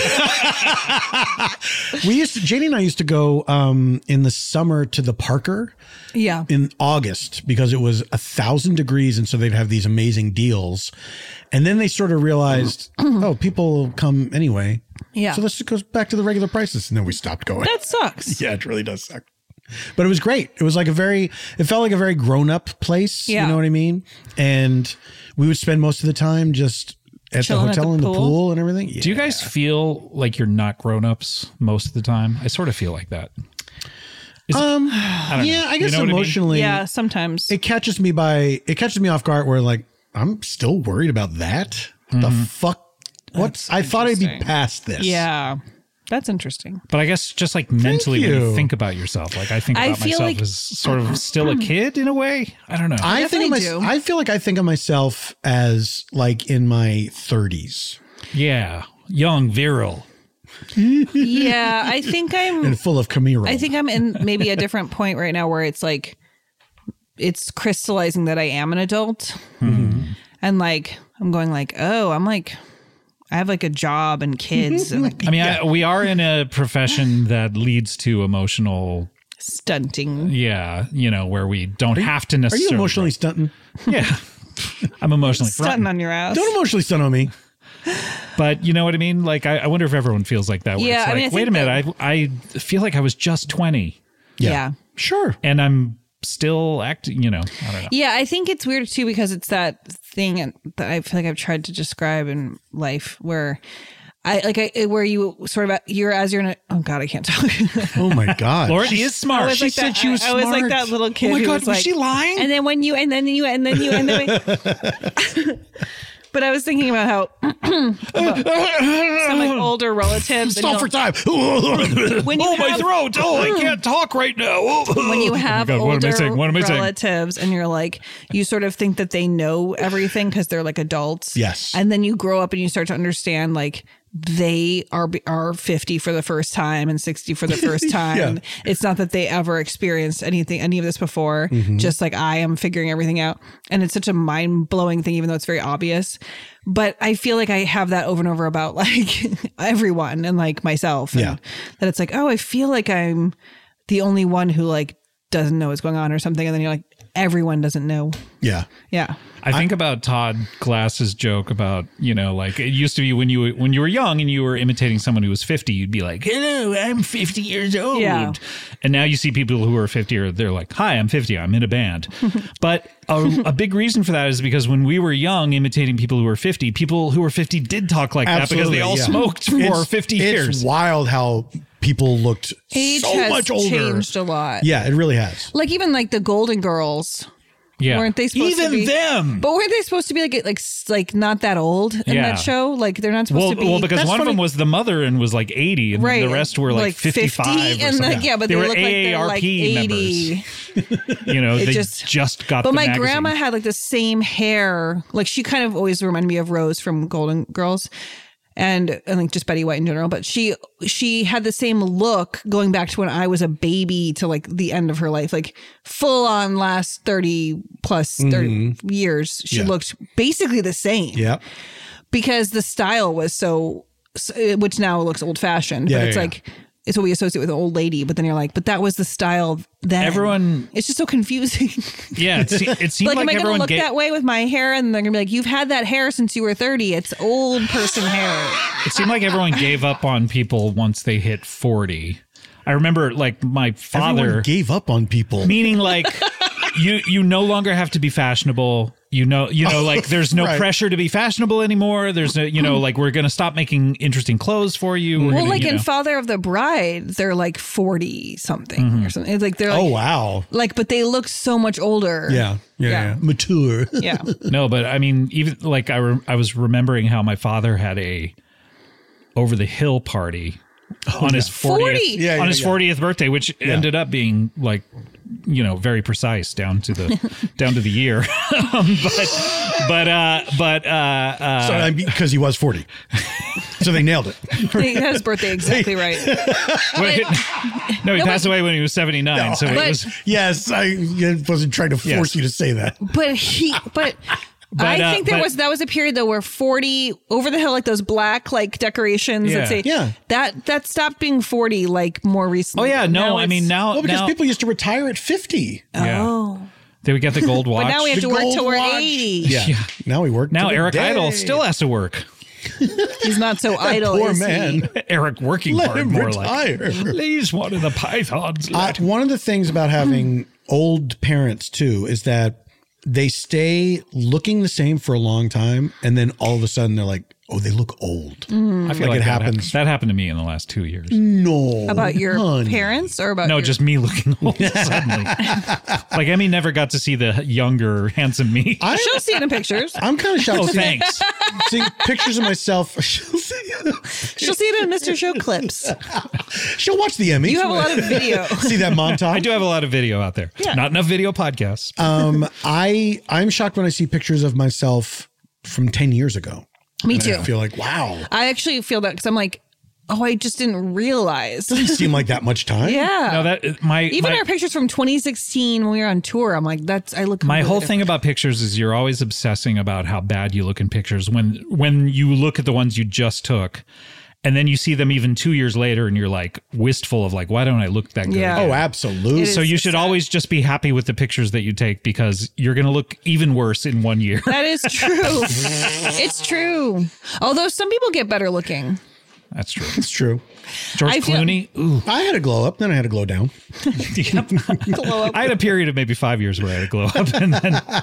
A: Janie and I used to go in the summer to the Parker.
C: Yeah.
A: In August, because it was 1,000 degrees, and so they'd have these amazing deals. And then they sort of realized, oh, people come anyway.
C: Yeah.
A: So let's just go back to the regular prices, and then we stopped going.
C: That sucks.
A: Yeah, it really does suck. But it was great. It was like it felt like a very grown up place.
C: Yeah.
A: You know what I mean? And we would spend most of the time just at
C: Chilling
A: the hotel
C: at
A: in
C: the
A: the pool and everything. Yeah.
B: Do you guys feel like you're not grown-ups most of the time? I sort of feel like that. I don't know.
A: I guess
B: You know what I mean?
A: emotionally,
C: Yeah, sometimes.
A: it catches me off guard where like, I'm still worried about that. What the fuck? I thought I'd be
C: interesting.
A: past this.
C: Yeah. That's interesting.
B: But I guess just like mentally when
A: you.
B: you think about yourself, like I think
C: I
B: about
C: feel
B: myself
C: like-
B: as sort of still a kid in a way. I don't know.
A: I feel like I think of myself as like in my 30s
B: Yeah. Young, virile.
C: Yeah, I think
A: and full of Camaro.
C: I think I'm in maybe a different point right now where it's like it's crystallizing that I am an adult. And like I'm going like, oh, I have like a job and kids and like
B: I mean, we are in a profession that leads to emotional,
C: stunting.
B: where we don't have to
A: Are
B: necessarily.
A: you emotionally stunting?
B: Yeah. I'm emotionally
C: Stunting
B: fronting.
C: on your ass.
A: Don't emotionally stunt on me.
B: But you know what I mean? Like, I wonder if everyone feels like that. Where
C: Yeah,
B: it's
C: I
B: like,
C: mean, I
B: wait a
C: think
B: minute, I feel like I was just 20
C: Yeah.
A: Sure.
B: and I'm still acting, I don't know.
C: Yeah, I think it's weird too because it's that thing that I feel like I've tried to describe in life where where you sort of you're in a oh god I can't talk.
A: Oh my God.
B: Lauren is smart.
A: She said she was
C: I was like
A: smart.
C: that little kid.
B: Oh my
C: who
B: God,
C: was
B: was
C: like,
B: she lying?
C: And then but I was thinking about how some like older relatives.
A: Stop for time.
C: When you have,
B: throat. Oh, I can't talk right now.
C: when you have
B: God, what am I
C: older
B: saying? What am I saying?
C: relatives and you're like, you sort of think that they know everything because they're like adults.
A: Yes.
C: And then you grow up and you start to understand like they are 50 for the first time and 60 for the first time.
A: Yeah.
C: It's not that they ever experienced any of this before, just like I am figuring everything out. And it's such a mind blowing thing, even though it's very obvious. But I feel like I have that over and over about like everyone and like myself. And
A: Yeah.
C: that it's like, oh, I feel like I'm the only one who like doesn't know what's going on or something. And then you're like, everyone doesn't know.
A: Yeah.
C: Yeah.
B: I think about Todd Glass's joke about, like it used to be when you were young and you were imitating someone who was 50, you'd be like, hello, I'm 50 years old.
C: Yeah.
B: And now you see people who are 50, they're like, hi, I'm 50, I'm in a band. But a big reason for that is because when we were young imitating people who were 50, people who were 50 did talk like that because they all smoked for 50 years.
A: It's wild how people looked
C: Age
A: so
C: has
A: much older.
C: changed a lot.
A: Yeah, it really has.
C: Like even like the Golden Girls.
B: Yeah.
C: Weren't they supposed to be?
B: Even them.
C: But weren't they supposed to be like not that old in
B: Yeah.
C: that show? Like they're not supposed to be.
B: Well, because
A: That's
B: one of
A: funny.
B: them was the mother and was like 80, and
C: right.
B: the rest were like 55
C: 50,
B: or
C: and
B: something.
C: like, yeah, but they
B: were
C: look like they're
B: AARP
C: like 80.
B: members. They just got
C: But
B: the
C: my
B: magazine.
C: grandma had like the same hair. Like she kind of always reminded me of Rose from Golden Girls. And like just Betty White in general, but she had the same look going back to when I was a baby to like the end of her life, like full on last 30 years. She
A: Yeah.
C: looked basically the same.
A: Yeah.
C: Because the style was so which now looks old fashioned,
A: Yeah,
C: but it's
A: yeah,
C: like it's what we associate with an old lady. But then you're like, but that was the style then.
B: Everyone-
C: it's just so confusing.
B: Yeah, it seemed
C: Like, am I going to
B: everyone
C: look that way with my hair? And they're going to be like, you've had that hair since you were 30. It's old person hair.
B: It seemed like everyone gave up on people once they hit 40. I remember like my father
A: Everyone gave up on people.
B: meaning like you no longer have to be fashionable. Like there's no
A: Right.
B: pressure to be fashionable anymore. There's no, like we're going to stop making interesting clothes for you. We're
C: Well,
B: gonna,
C: like
B: you
C: in
B: know.
C: Father of the Bride, they're like 40 something or something. It's like they're like,
A: Oh, wow.
C: like, but they look so much older.
A: Yeah. Mature.
C: Yeah.
B: No, but I mean, even like I was remembering how my father had a over the hill party on his 40th
C: 40?
A: Yeah,
B: on his
A: yeah.
B: 40th birthday, which ended up being like, very precise down to the year.
A: Because he was 40. So they nailed it.
C: He had his birthday exactly right.
B: No, he passed away when he was 79. So it
C: but-
B: was
A: Yes, I wasn't trying to force you to say that.
C: I think that was a period though where 40 over the hill, like those black like decorations that say that stopped being 40 like more recently.
B: Oh yeah, no, I mean now
A: because people used to retire at 50.
C: Oh.
B: They would get the gold watch.
C: But now we have to work till we're 80.
A: Yeah. Now we work.
B: Now
A: till
B: Eric
A: day.
B: Idle still has to work.
C: He's not so idle.
A: Poor
C: is
A: man.
C: He?
B: Eric working
A: Let
B: hard
A: him
B: more
A: retire.
B: like. Please, one of the pythons.
A: One of the things about having old parents too is that they stay looking the same for a long time, and then all of a sudden they're like, "Oh, they look old."
B: I feel like
A: it happens.
B: That happened to me in the last 2 years.
A: No,
C: About your
A: honey.
C: parents or about
B: No,
C: your-
B: just me looking old suddenly. Like Emmy never got to see the younger, handsome me.
C: she'll see it in pictures.
A: I'm kind of shocked.
B: Oh,
A: seeing-
B: thanks.
A: Seeing pictures of myself.
C: She'll see it in Mr. Show clips.
A: She'll watch the Emmys.
C: You have a lot of video.
A: See that montage?
B: I do have a lot of video out there.
C: Yeah.
B: Not enough video podcasts.
A: I'm shocked when I see pictures of myself from 10 years ago.
C: Me
A: And
C: too.
A: I feel like, wow,
C: I actually feel that because I'm like, oh, I just didn't realize.
A: doesn't seem like that much time.
C: Yeah.
B: No, that my
C: Our pictures from 2016 when we were on tour, I'm like, I look.
B: my
C: completely
B: whole thing
C: different.
B: about pictures is you're always obsessing about how bad you look in pictures when you look at the ones you just took. And then you see them even 2 years later and you're like wistful of like, why don't I look that good?
C: Yeah.
A: Oh, absolutely.
C: It
B: So
C: is
B: you should
C: sad.
B: always just be happy with the pictures that you take because you're going to look even worse in 1 year.
C: That is true. It's true. Although some people get better looking.
B: That's true.
A: It's true.
B: George
C: I feel-
B: Clooney. Ooh.
A: I had a glow up, then I had a glow down.
B: I had a period of maybe 5 years where I had a glow up and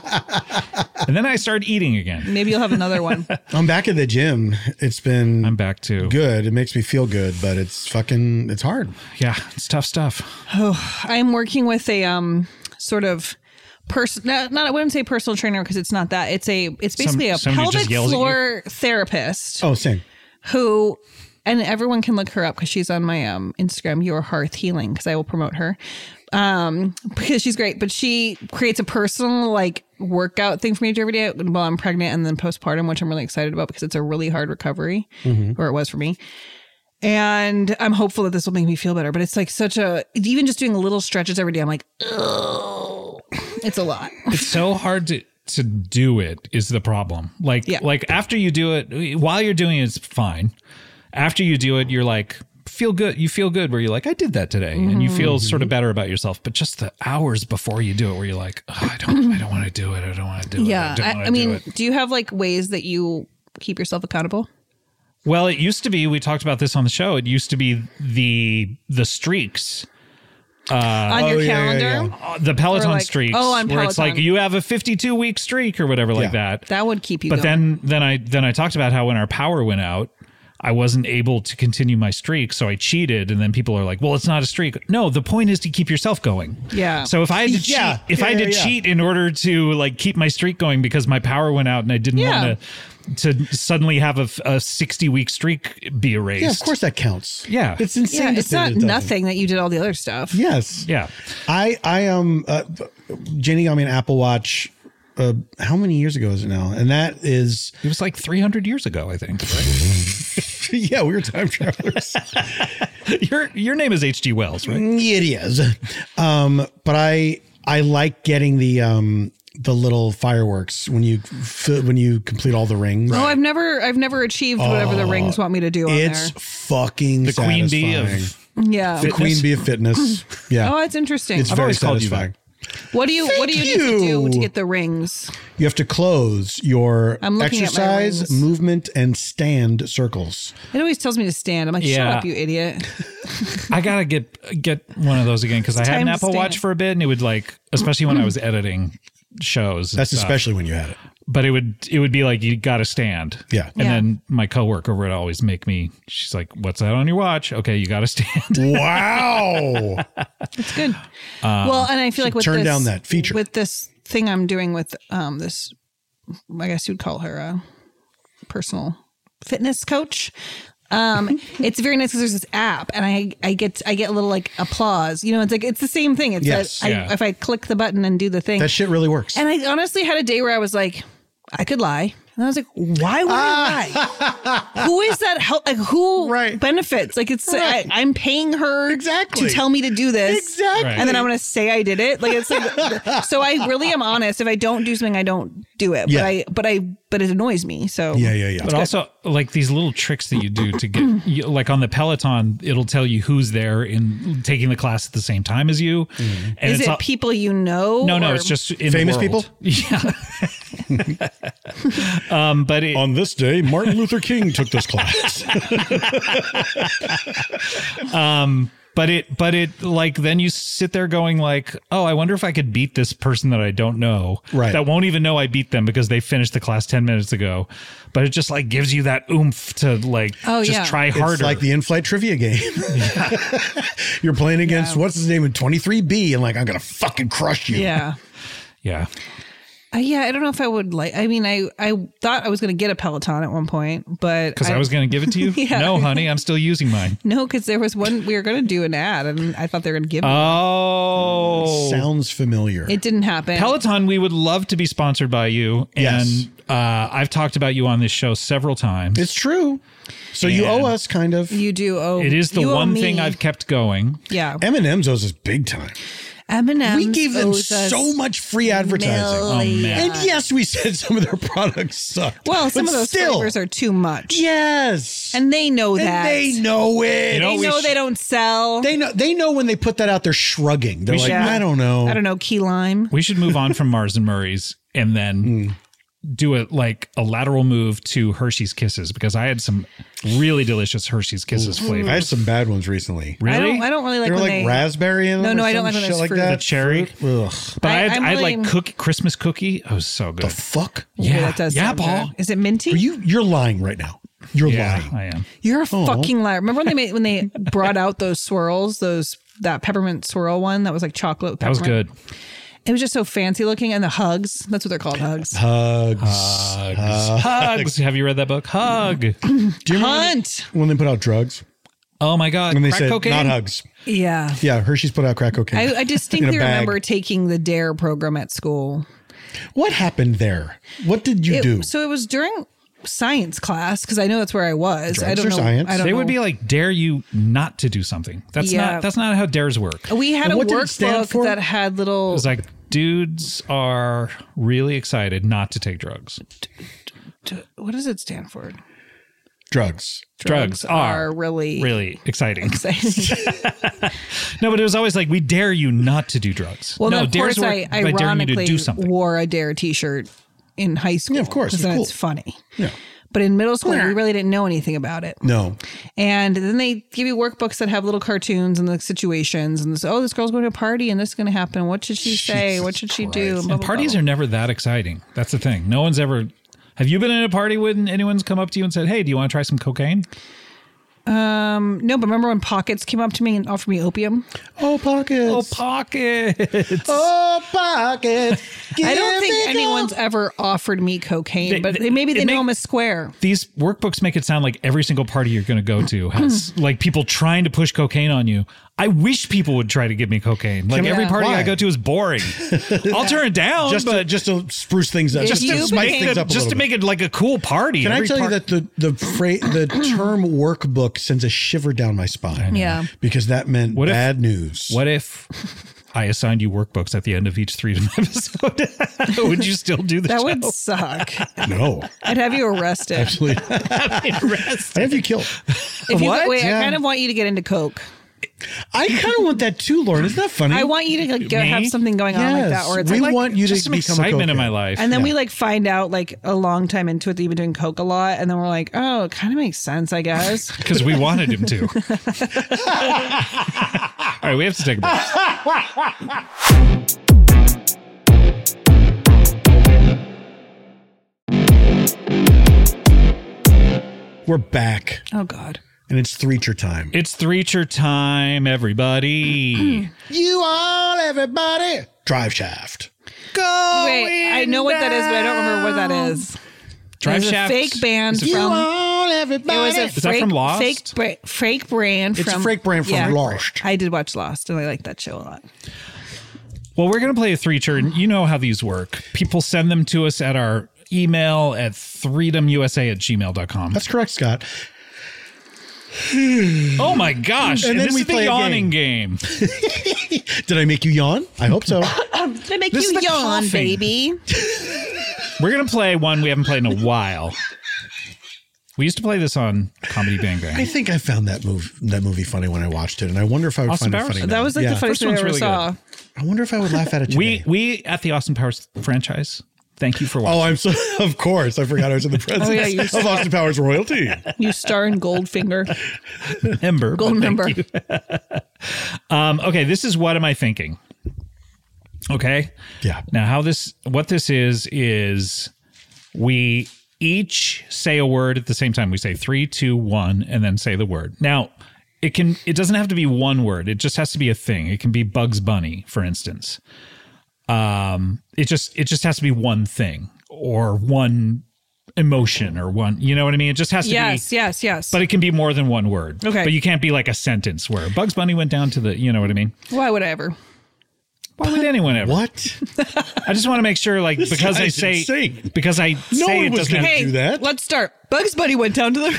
B: then I started eating again.
C: Maybe you'll have another one.
A: I'm back at the gym. It's been
B: I'm back to
A: good. It makes me feel good, but it's hard.
B: Yeah, it's tough stuff.
C: I'm working with a sort of person. Not I wouldn't say personal trainer because it's not that. It's basically a
B: somebody just
C: pelvic
B: yells at you?
C: floor therapist
A: Oh, same.
C: who. And everyone can look her up because she's on my Instagram, Your Hearth Healing, because I will promote her because she's great. But she creates a personal like workout thing for me to do every day while I'm pregnant and then postpartum, which I'm really excited about because it's a really hard recovery, or it was for me. And I'm hopeful that this will make me feel better. But it's like even just doing little stretches every day, I'm like, ugh, it's a lot.
B: It's so hard to do it is the problem. Like after you do it, while you're doing it, it's fine. After you do it, you're like, feel good. You feel good where you're like, I did that today. And you feel sort of better about yourself. But just the hours before you do it where you're like, oh, I don't want to do it. I don't want to do it.
C: Yeah.
B: I mean,
C: do you have like ways that you keep yourself accountable?
B: well, it used to be, we talked about this on the show. It used to be the streaks.
C: On your calendar?
B: The Peloton
C: Or like-
B: streaks.
C: oh, on
B: where it's like
C: Peloton.
B: you have a 52-week streak or whatever like
A: Yeah.
B: that.
C: That would keep you
B: But
C: going.
B: then I talked about how when our power went out, I wasn't able to continue my streak, so I cheated. And then people are like, "Well, it's not a streak." No, the point is to keep yourself going.
C: Yeah.
B: So if I had to
A: Yeah.
B: cheat, I had to cheat in order to like keep my streak going because my power went out and I didn't want to suddenly have a 60-week streak be erased.
A: Yeah, of course that counts.
B: Yeah.
A: It's insane.
C: Yeah,
A: to
C: it's
A: say
C: not
A: that it doesn't.
C: nothing that you did all the other stuff.
A: Yes.
B: Yeah.
A: I Jenny got me an Apple Watch. How many years ago is it now? And that is,
B: It was like 300 years ago, I think. Right?
A: yeah, we were time travelers.
B: Your name is H.G. Wells, right?
A: It is. But I like getting the little fireworks when you complete all the rings.
C: Oh, I've never achieved whatever the rings want me to do on
A: It's
C: there.
A: fucking
B: The queen bee
A: satisfying.
B: of
C: Yeah.
A: The queen bee of fitness. Yeah.
C: Oh, it's interesting.
A: It's
B: I've
A: very
B: always called you
A: satisfying.
C: What do you need to do
A: you.
C: to get the rings?
A: You have to close your
C: I'm looking at my
A: exercise,
C: rings.
A: movement, and stand circles.
C: It always tells me to stand. I'm like, shut
B: Yeah.
C: up, you idiot.
B: I gotta get one of those again because I had an
C: time to
B: Apple Watch
C: stand.
B: for a bit, and it would like, especially when I was editing shows. and
A: That's
B: stuff,
A: especially when you had it.
B: But it would be like you got to stand.
A: Yeah.
B: And
C: Yeah.
B: then my coworker would always make me. She's like, "What's that on your watch? Okay, you got to stand."
A: Wow.
C: It's good. Well, and I feel like with
A: turn
C: this,
A: down that feature.
C: with this thing I'm doing with this, I guess you'd call her a personal fitness coach. It's very nice because there's this app, and I get a little like applause. You know, it's like it's the same thing. It's
A: Yes.
C: that
B: Yeah.
C: if I click the button and do the thing,
A: That shit really works.
C: and I honestly had a day where I was like, I could lie. And I was like, why would I lie? Who is that help? Like, who benefits? Like, it's I'm paying her to tell me to do this.
A: Exactly.
B: Right.
C: And then I'm going to say I did it. Like, it's like, so I really am honest. If I don't do something, I don't do it.
A: Yeah.
C: But it annoys me. So
A: Yeah.
B: But also, like these little tricks that you do to get, like on the Peloton, it'll tell you who's there in taking the class at the same time as you.
A: Mm-hmm.
B: And
C: is
B: it's
C: it people you know?
B: No,
C: or-
B: it's just in
A: Famous
B: the world.
A: people?
B: Yeah. But it,
A: On this day, Martin Luther King took this class.
B: But it like then you sit there going like, oh, I wonder if I could beat this person that I don't know,
A: Right.
B: that won't even know I beat them because they finished the class 10 minutes ago. But it just like gives you that oomph to like try harder.
A: It's like the in-flight trivia game. You're playing against what's his name in 23B, and like I'm gonna fucking crush you.
C: Yeah.
B: yeah.
C: Yeah, I don't know if I would like. I mean, I thought I was going to get a Peloton at one point, but
B: Because I was going to give it to you.
C: Yeah.
B: No, honey, I'm still using mine.
C: no, because there was one we were going to do an ad, and I thought they were going to give me.
B: Oh,
A: Sounds familiar.
C: It didn't happen.
B: Peloton, we would love to be sponsored by you.
A: Yes.
B: And I've talked about you on this show several times.
A: It's true. So you owe us kind of.
C: You do. Oh,
B: It is the
C: you owe
B: one
C: me.
B: thing I've kept going.
C: Yeah,
A: M&M's owes us big time.
C: M&M's.
A: We gave them
C: owes us
A: so much free advertising.
B: Oh, man.
A: And yes, we said some of their products sucked.
C: Well, some
A: but
C: of those
A: still,
C: flavors are too much.
A: Yes.
C: And they know
A: And
C: that.
A: they know it.
B: You know,
C: They
B: we
C: know
B: sh-
C: they don't sell.
A: They know when they put that out, they're shrugging. They're like,
C: Yeah.
A: I don't know.
C: I don't know, key lime.
B: We should move on from Mars and Murray's and then do a lateral move to Hershey's Kisses, because I had some really delicious Hershey's Kisses flavors.
A: I had some bad ones recently.
B: Really?
C: I don't really like
A: They were
C: when
A: like
C: they.
A: raspberry in them.
C: No,
A: or
C: I don't
A: some
C: like when
A: shit
C: there's
A: like
C: fruit.
A: that.
B: The cherry?
A: Ugh.
B: But I
C: I'm
B: had
C: really-
B: like Christmas cookie. Oh, so good.
A: The fuck?
C: Yeah, that does
B: Yeah,
C: sound
B: Paul.
C: good. Is it minty?
A: You're lying right now. You're
B: Yeah,
A: lying.
B: I am.
C: You're a fucking liar. Remember when they brought out those swirls, that peppermint swirl one that was like chocolate.
B: That was
C: peppermint?
B: good.
C: It was just so fancy looking, and the hugs. That's what they're called, hugs.
A: Hugs.
B: Hugs. Have you read that book? Hug.
A: Do you remember
C: Hunt.
A: when they put out drugs?
B: Oh my God.
A: When they
B: Crack
A: said
B: cocaine?
A: not hugs.
C: Yeah.
A: Yeah, Hershey's put out crack cocaine.
C: I distinctly
A: in a bag.
C: remember taking the DARE program at school.
A: What happened there? What did you do?
C: So it was during science class, because I know that's where I was. I
A: Drugs
C: don't
A: or
C: know.
A: science?
C: I don't
B: They
C: know.
B: would be like, dare you not to do something. That's
C: Yeah.
B: not how dares work.
C: We had
A: And
C: a
A: what did it stand
C: workbook
A: for?
C: that had little.
B: It was like, dudes are really excited not to take drugs.
C: What does it stand for?
B: Drugs are
C: really
B: really exciting.
C: exciting.
B: No, but it was always like, we dare you not to do drugs.
C: Well,
B: no,
C: then, of course,
B: dares
C: I
B: work by daring you to
C: ironically
B: do something.
C: wore a DARE T-shirt in high school.
A: Yeah, of course,
C: 'cause
A: it's
C: then
A: cool.
C: it's funny.
A: Yeah.
C: But in middle school, we really didn't know anything about it.
A: No.
C: And then they give you workbooks that have little cartoons and the situations. And this, this girl's going to a party and this is going to happen. What should she say? What should she do?
A: Christ.
C: Blah,
B: And
C: blah,
B: parties
C: blah.
B: are never that exciting. That's the thing. No one's ever. Have you been in a party when anyone's come up to you and said, "Hey, do you want to try some cocaine?"
C: No, but remember when Pockets came up to me and offered me opium?
A: Oh, pockets.
B: Oh, pockets.
A: Oh, pockets.
C: I don't
A: Give
C: think
A: me
C: anyone's ever offered me cocaine,
B: They-
C: but
B: they-
C: maybe they
B: it
C: know
B: make-
C: I'm a square.
B: These workbooks make it sound like every single party you're going to go to has like people trying to push cocaine on you. I wish people would try to give me cocaine. Like every party
A: Why?
B: I go to is boring. I'll turn it down,
A: just
B: but
A: just to spruce things up.
C: If
A: Just
C: you
A: to spice
C: became-
A: things up a
B: just to
A: little bit.
B: make it like a cool party.
A: Can I
B: Every
A: tell you
B: par-
A: that the term workbook sends a shiver down my spine?
C: Yeah.
A: Because that meant
B: What if-
A: bad news.
B: What if I assigned you workbooks at the end of each Freedom episode? Would you still do the
C: That
B: show?
C: would suck.
A: No.
C: I'd have you arrested.
A: Absolutely. I have you killed.
C: If you,
B: What?
C: wait,
A: Yeah.
C: I kind of want you to get into coke.
A: I kind of want that too, Lauren. Isn't that funny?
C: I want you to like, have
B: Me?
C: something going on like that, where it's
A: we
C: like,
A: want you to
B: just some
A: become a
B: excitement in my
A: cokehead.
B: life.
C: and then
A: Yeah.
C: we like find out like a long time into it that you've been doing coke a lot, and then we're like, oh, it kind of makes sense, I guess.
B: Because we wanted him to. All right, we have to take a break.
A: We're back,
C: Oh God.
A: and it's Threacher time.
B: It's Threacher time, everybody.
A: You all, everybody, drive shaft.
B: Go.
C: Wait, I know what that is, but I don't remember what that is.
B: Drive
C: It was
B: Shaft.
C: a fake band
B: Is it
A: You
C: from.
A: all, everybody.
C: It was a
B: Is that from Lost?
C: fake brand
A: It's a
C: from.
A: fake brand from Lost.
C: I did watch Lost, and I like that show a lot.
B: Well, we're going to play a Threacher, and you know how these work. People send them to us at our email at freedomusa@gmail.com.
A: That's correct, Scott.
B: Oh my gosh.
A: And then
B: this
A: we
B: is the
A: play a
B: yawning game.
A: Did I make you yawn? I hope so.
C: They make
B: This
C: you
B: is the
C: yawn,
B: coughing.
C: baby.
B: We're going to play one we haven't played in a while. We used to play this on Comedy Bang Bang.
A: I think I found that movie funny when I watched it, and I wonder if I would
B: Austin
A: find it
B: Powers?
A: funny.
C: That
A: now.
C: was like the funniest
B: First
C: thing I
B: one's
C: ever
B: really
C: saw.
A: I wonder if I would laugh at it today.
B: We at the Austin Powers franchise. Thank you for watching.
A: Oh, I'm so. Of course, I forgot I was in the presence
C: Oh, yeah, you
A: of Austin Powers royalty.
C: You star in Goldfinger.
B: Member.
C: Gold
B: but thank
C: member.
B: you. Okay, this is What Am I Thinking? Okay.
A: Yeah.
B: Now, what this is we each say a word at the same time. We say 3, 2, 1, and then say the word. Now, it doesn't have to be one word. It just has to be a thing. It can be Bugs Bunny, for instance. It just has to be one thing or one emotion or one, you know what I mean? It just has to be.
C: Yes.
B: But it can be more than one word.
C: Okay.
B: But you can't be like a sentence where Bugs Bunny went down to the, you know what I mean?
C: Why would I ever?
B: Why would anyone ever?
A: What?
B: I just want to make sure, like, because I
A: guy's
B: say,
A: insane.
B: because I
A: No
B: say
A: one
B: it
A: was
B: doesn't
A: gonna
B: have,
C: Hey,
A: do that.
C: let's start. Bugs Bunny went down to the.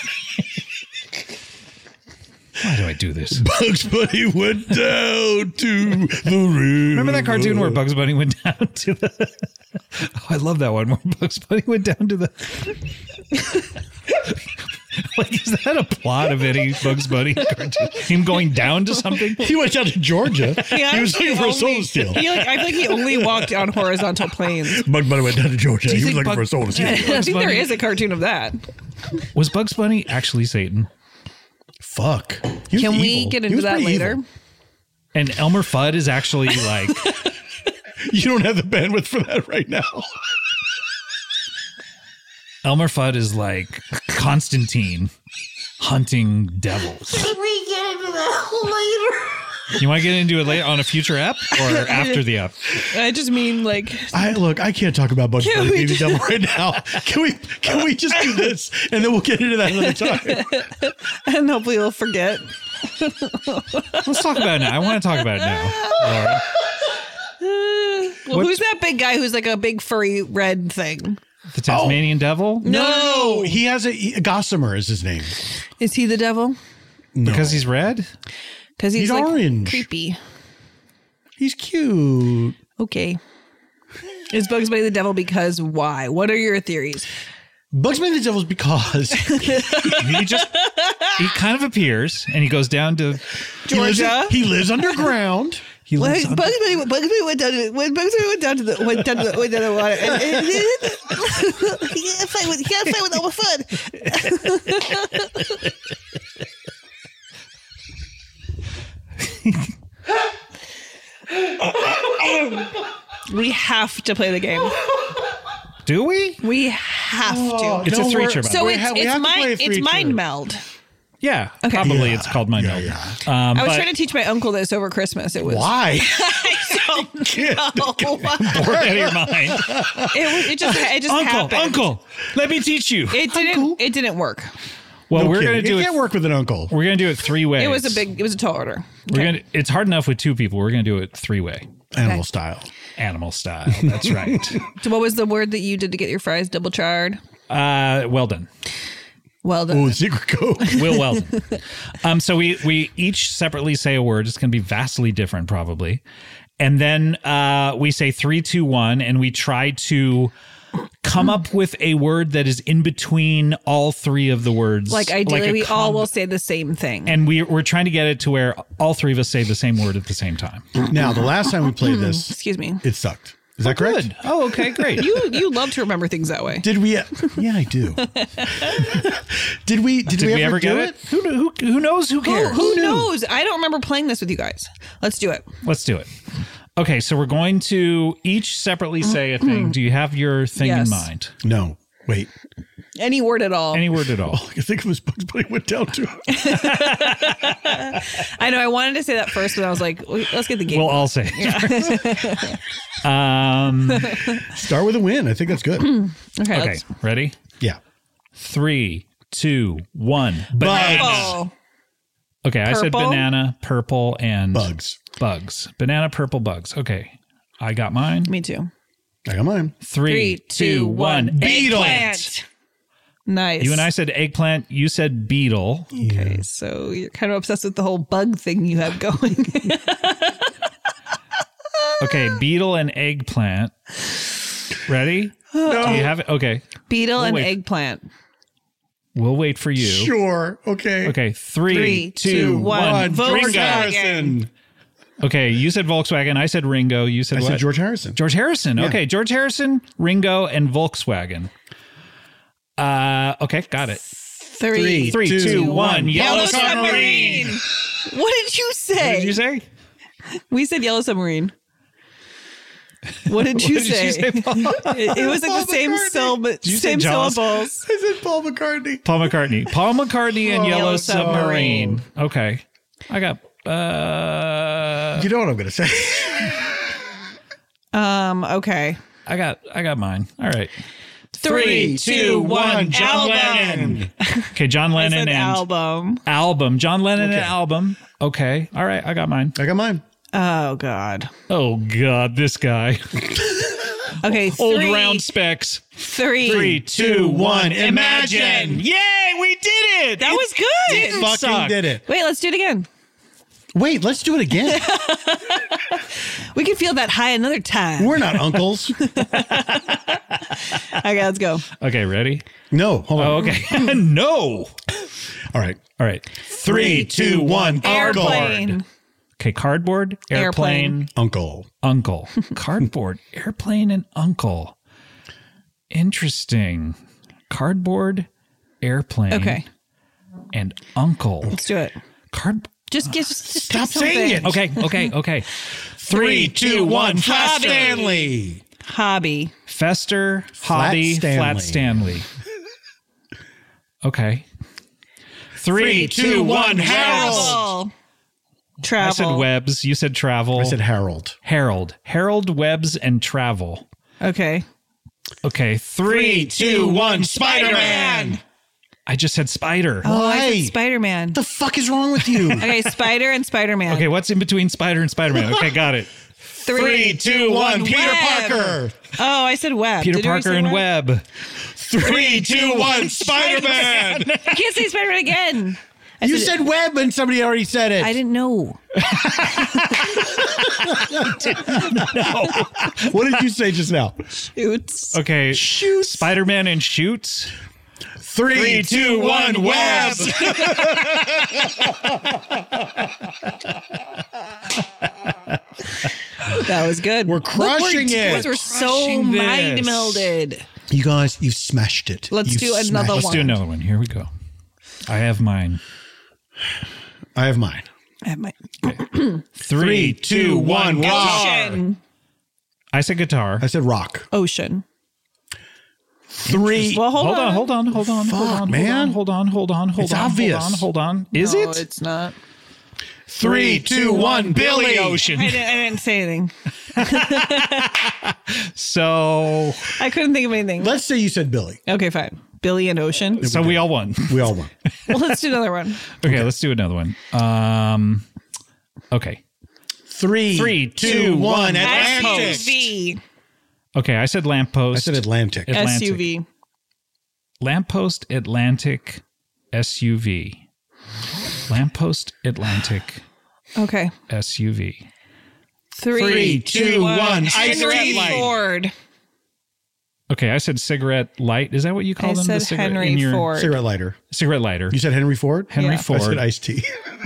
B: why do I do this?
A: Bugs Bunny went down to the river.
B: Remember that cartoon where Bugs Bunny went down to the, oh, I love that one where Bugs Bunny went down to the, like, is that a plot of any Bugs Bunny cartoon? Him going down to something?
A: He went down to Georgia.
C: Yeah,
A: he was looking for a soul to steal.
C: I feel like he only walked on horizontal planes.
A: Bugs Bunny went down to Georgia. He was
B: think
A: looking for a soul to steal.
C: I think there
B: Bunny-
C: is a cartoon of that.
B: Was Bugs Bunny actually Satan?
A: Fuck. He was
C: Can we
A: evil.
C: get
A: He
C: into
A: was
C: that
A: pretty
C: later?
A: evil.
B: And Elmer Fudd is actually like,
A: You don't have the bandwidth for that right now.
B: Elmer Fudd is like Constantine hunting devils.
D: Can we get into that later?
B: You want to get into it later on a future app or after the app?
C: I just mean like
A: I can't talk about Bugs
C: Can
A: Bunny
C: we
A: being the devil right now. Can we just do this and then we'll get into that another time?
C: and hopefully you'll forget.
B: Let's talk about it now. I want to talk about it now. Laura.
C: Well, who's that big guy who's like a big furry red thing?
B: The Tasmanian devil?
A: No, he has Gossamer is his name.
C: Is he the devil?
B: Because he's red?
C: Because he's like
A: orange.
C: creepy.
A: He's cute.
C: Okay. Is Bugs Bunny the devil because why? What are your theories?
A: Bugs Bunny the devil's because
B: He kind of appears and he goes down to
C: Georgia.
A: he lives underground.
B: he
C: Well,
B: lives
C: Bugs
B: on,
C: Bunny went down to the water. And he can't fight with Elmer Fudd. We have to play the game.
B: do we?
C: We have to.
B: It's a three-tier
C: So
A: we
C: it's
A: have to play a
C: it's
A: three-tier.
C: mind meld.
B: Yeah, probably it's called Mind Meld.
C: I was trying to teach my uncle this over Christmas. It was
A: Why?
C: I don't know.
B: Bored out of your mind.
C: It just happened.
B: Uncle, let me teach you.
C: It didn't work.
B: Well,
A: No
B: we're
A: kidding.
B: gonna do
A: You
B: it.
A: can't work with an uncle.
B: We're gonna do it 3 ways.
C: It was a tall order.
B: We're gonna. It's hard enough with 2 people. We're gonna do it 3-way,
A: Animal style.
B: animal style. That's right.
C: So what was the word that you did to get your fries double charred?
B: Well done.
C: Well done.
A: Oh, secret code.
B: Will Weldon. So we each separately say a word. It's going to be vastly different, probably. And then we say 3, 2, 1, and we try to come up with a word that is in between all 3 of the words.
C: Like ideally,
B: a
C: we all will say the same thing.
B: And we're trying to get it to where all 3 of us say the same word at the same time.
A: Now, the last time we played this,
C: Excuse me.
A: it sucked. Is that correct?
B: Good. Oh, okay, great.
C: You love to remember things that way.
A: Did we? Yeah, I do. Did we ever
B: get
A: do
B: it? Who knows? Who cares?
C: Who knows? I don't remember playing this with you guys. Let's do it.
B: Let's do it. Okay, so we're going to each separately say a thing. Do you have your thing
C: Yes.
B: in mind?
A: No. Wait.
C: Any word at all.
B: Any word at all?
A: I think it was Bugs Bunny went down to.
C: I know. I wanted to say that first, but I was like, let's get the game.
B: We'll all say it.
A: Start with a win. I think that's good.
C: okay.
B: Okay, ready?
A: Yeah.
B: 3, 2, 1. Banana.
C: Oh,
B: Okay, I said
C: Purple?
B: banana, purple, and
A: Bugs.
B: bugs. Banana, purple, bugs. Okay, I got mine.
C: me too.
A: I got mine.
B: 3, 2, 1.
A: Beetle.
C: Eggplant. Nice.
B: You and I said eggplant. You said beetle.
C: Okay, so you're kind of obsessed with the whole bug thing you have going.
B: Okay, beetle and eggplant. Ready? No. Do you have it? Okay.
C: Beetle and
B: wait.
C: eggplant.
B: We'll wait for you.
A: Sure. Okay.
B: Okay, 3, 2, 1.
C: Volkswagen.
B: Ringo.
A: Harrison.
B: Okay, you said Volkswagen. I said Ringo. You said
A: I
B: what?
A: said George Harrison.
B: George Harrison.
A: Yeah.
B: Okay, George Harrison, Ringo, and Volkswagen. Okay, got it.
C: 3,
B: 3, 2, 1. Yellow submarine.
C: What did you say?
B: What did you say?
C: We said yellow submarine. What did you say?
B: Paul?
C: It was like
A: Paul
C: the same
A: McCartney.
B: you say
C: same
B: Jaws?
C: syllables.
A: I said Paul McCartney.
B: Paul McCartney. Paul McCartney and Yellow
C: Yellow
B: Submarine. Okay. I got
A: You know what I'm going to say.
C: Okay.
B: I got mine. All right.
C: 3, 2, 1.
B: John
C: Album.
B: Lennon. Okay, John
C: I
B: Lennon
C: said
B: and
C: album.
B: John Lennon and
A: Okay.
B: album. Okay. All right, I got mine.
A: I got mine.
C: Oh God.
B: Oh God, this guy.
C: Okay.
B: Old
C: 3,
B: round specs.
C: 3.
B: 3, 2, 1.
A: Imagine.
B: Yay, we did it.
C: That was good.
A: Fucking
B: suck.
A: did it.
C: Wait, let's do it again.
A: Wait, let's do it again.
C: We can feel that high another time.
A: We're not uncles.
C: Okay, let's go.
B: Okay, ready?
A: No, hold on.
B: Oh, okay. No.
A: All right.
B: All right. 3, 2, 1.
C: Airplane.
B: Okay, cardboard, airplane,
A: Uncle.
B: uncle. Cardboard, airplane, and uncle. Interesting. Cardboard, airplane,
C: Okay,
B: and uncle.
C: let's do it. Just
A: Stop
C: say
A: saying
C: something.
A: it.
B: Okay. 3, 2, 1.
C: Hobby.
A: Stanley.
C: Hobby.
B: Fester, hobby, Flat Stanley. Okay. 3, 2, 1. Harold.
C: Travel.
B: I said webs. You said travel.
A: I said Harold.
B: Harold. Harold, webs, and travel.
C: Okay.
B: Okay. 3, 2, 1.
A: Spider-Man.
B: I just said spider.
C: Oh, I
A: Why?
C: said Spider-Man.
A: What the fuck is wrong with you?
C: Okay, Spider and Spider-Man.
B: Okay, what's in between spider and Spider-Man? Okay, got it.
C: 3, 2, 1.
A: Peter
C: Web.
A: Parker.
C: Oh, I said web.
B: Peter
C: Did you already
B: Parker
C: say
B: and
C: web?
B: Webb.
A: 3, 2, 1. Spider-Man.
C: I can't say Spider-Man again.
A: You said web and somebody already said it.
C: I didn't know.
A: What did you say just now?
C: Shoots.
B: Okay.
A: Shoots.
B: Spider-Man and shoots.
A: 3, 2, 1. Web.
C: That was good.
A: We're crushing it.
C: We're so
B: Crushing this.
C: mind melded.
A: You guys, you've smashed it.
C: Let's do another
B: Let's do another one. Here we go. I have mine.
A: I have mine.
C: I have my
B: 3, 2, 1. Rock.
C: ocean.
B: I said guitar.
A: I said rock.
C: Ocean.
A: 3.
C: Well, hold on.
B: Hold on,
A: man.
B: Hold on.
A: It's obvious.
B: Hold on. Is
C: No,
B: it?
C: It's not.
A: 3, 2, 1. Billy.
B: Ocean.
C: I didn't say anything.
B: So
C: I couldn't think of anything.
A: Let's say you said Billy.
C: Okay, fine. Billy and Ocean.
B: we all won.
A: We all won.
C: Well, let's do another one.
B: Okay, let's do another one. Okay.
A: 3, 2, 1. Atlantic.
C: SUV.
B: Okay, I said lamppost.
A: I said Atlantic.
B: Atlantic.
C: SUV.
B: Lamppost Atlantic SUV. Lamppost Atlantic
C: Okay.
B: SUV.
C: 3,
A: 2, 1.
C: Henry
A: Light.
C: Ford.
B: Okay, I said cigarette light. Is that what you call
C: I
B: them?
C: said
B: cigarette
C: Henry
B: in your-
C: Ford.
A: Cigarette lighter.
B: Cigarette lighter.
A: You said Henry Ford?
B: Henry
C: Yeah.
A: I said
B: Ford.
A: iced tea.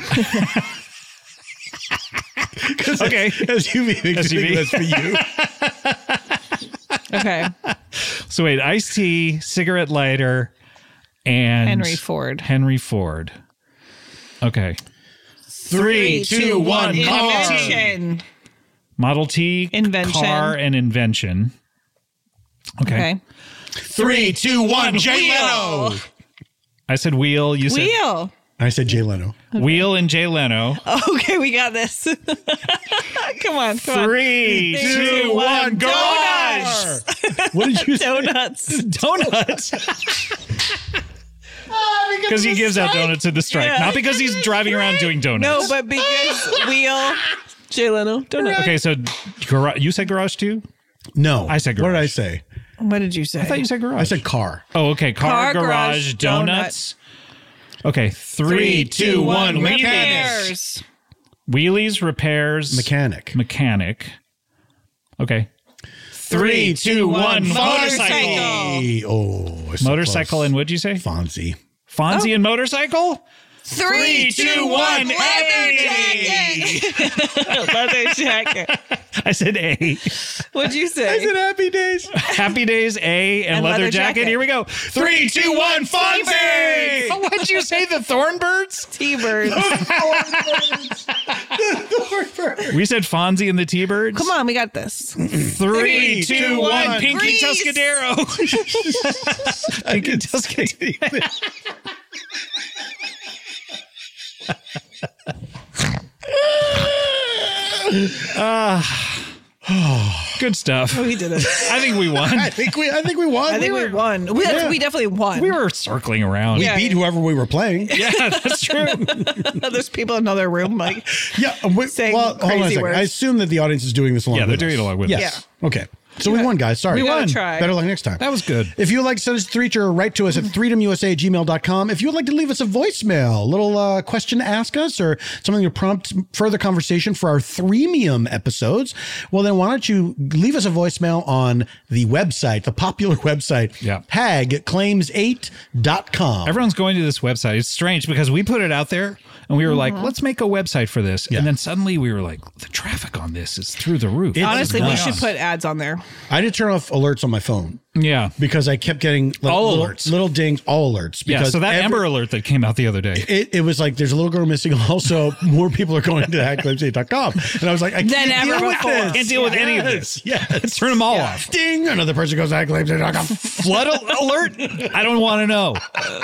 B: Okay.
A: SUV makes
B: SUV.
A: me think that's for you.
C: Okay.
B: So wait, iced tea, cigarette lighter, and
C: Henry Ford.
B: Henry Ford. Okay.
A: 3, 2, 1. Car.
C: Invention.
B: Model T,
C: Invention.
B: car, and invention. Okay.
A: 3, 2, 1. Jay Leno.
B: I said wheel. You said
C: Wheel.
A: I said Jay Leno.
B: wheel and Jay Leno.
C: Okay, we got this. Come on.
B: 3, 2, 1. Garage.
A: What did you say?
C: Donuts.
B: Donuts. Because he gives out donuts in the strike,
C: Yeah.
B: not because he's driving around doing donuts.
C: No, but because wheel. Jay Leno. Donut.
B: Okay, so you said garage too?
A: No.
B: I said
A: What did
B: garage.
A: I say?
C: What did you say?
B: I thought you said garage.
A: I said car.
B: Oh, okay. Car,
C: Car,
B: garage,
C: garage,
B: donuts. Okay. 3, 2, 1.
C: Repairs.
B: Wheelies, repairs,
A: Mechanic.
B: Okay. 3, 2, 1. Motorcycle.
A: Hey, oh, it's so
B: Motorcycle
A: close.
B: and what'd you say?
A: Fonzie.
B: Fonzie and motorcycle?
C: 3, 2, 1. Leather
B: A.
C: jacket. Leather jacket.
B: I said A.
C: What'd you say?
A: Happy Days.
B: Happy Days, A, and leather jacket. Here we go. 3, 2, 1. Fonzie.
C: T-birds.
B: Oh, what'd you say? The Thornbirds?
C: T-birds.
B: We said Fonzie and the T-Birds.
C: Come on, we got this.
B: 3, 2, 1. Pinky
C: Grease.
B: Tuscadero. Pinky Tuscadero. Good stuff.
C: We did it.
B: I think we won.
A: I think we won.
C: I think we won. We definitely won.
B: We were circling around.
A: We beat whoever we were playing.
B: Yeah, that's true.
C: There's people in another room like
A: Yeah.
C: saying
A: Well, hold on a
C: crazy
A: second.
C: words.
A: I assume that the audience is doing this along
B: Yeah,
A: with
B: they're
A: us.
B: doing it along with
A: yes.
B: us.
A: Okay. So we won, guys. Sorry.
B: We won.
C: Try.
A: Better luck next time.
B: That was good.
A: If you would like to send us a feature, write to us at freedomusa@gmail.com. If you would like to leave us a voicemail, a little question to ask us or something to prompt further conversation for our Threemium episodes, well, then why don't you leave us a voicemail on the website, the popular website,
B: Yeah.
A: hagclaims8.com.
B: Everyone's going to this website. It's strange because we put it out there and we were like, let's make a website for this.
A: Yeah.
B: And then suddenly we were like, the traffic on this is through the roof.
A: It's
C: honestly, we
A: nuts.
C: should put ads on there.
A: I did turn off alerts on my phone
B: Yeah.
A: because I kept getting
B: All
A: little,
B: alerts.
A: little dings, all alerts.
B: Yeah.
A: Because
B: So that Amber Alert that came out the other day.
A: it was like there's a little girl missing. Also, more people are going to hagclaims8.com. And I was like, I
C: Than
A: can't
C: ever
A: deal with
C: before.
A: this.
B: Can't deal with any of this.
A: Yes.
B: Turn them all off.
A: Ding! Another person goes to hagclaims8.com.
B: Flood alert? I don't want to know.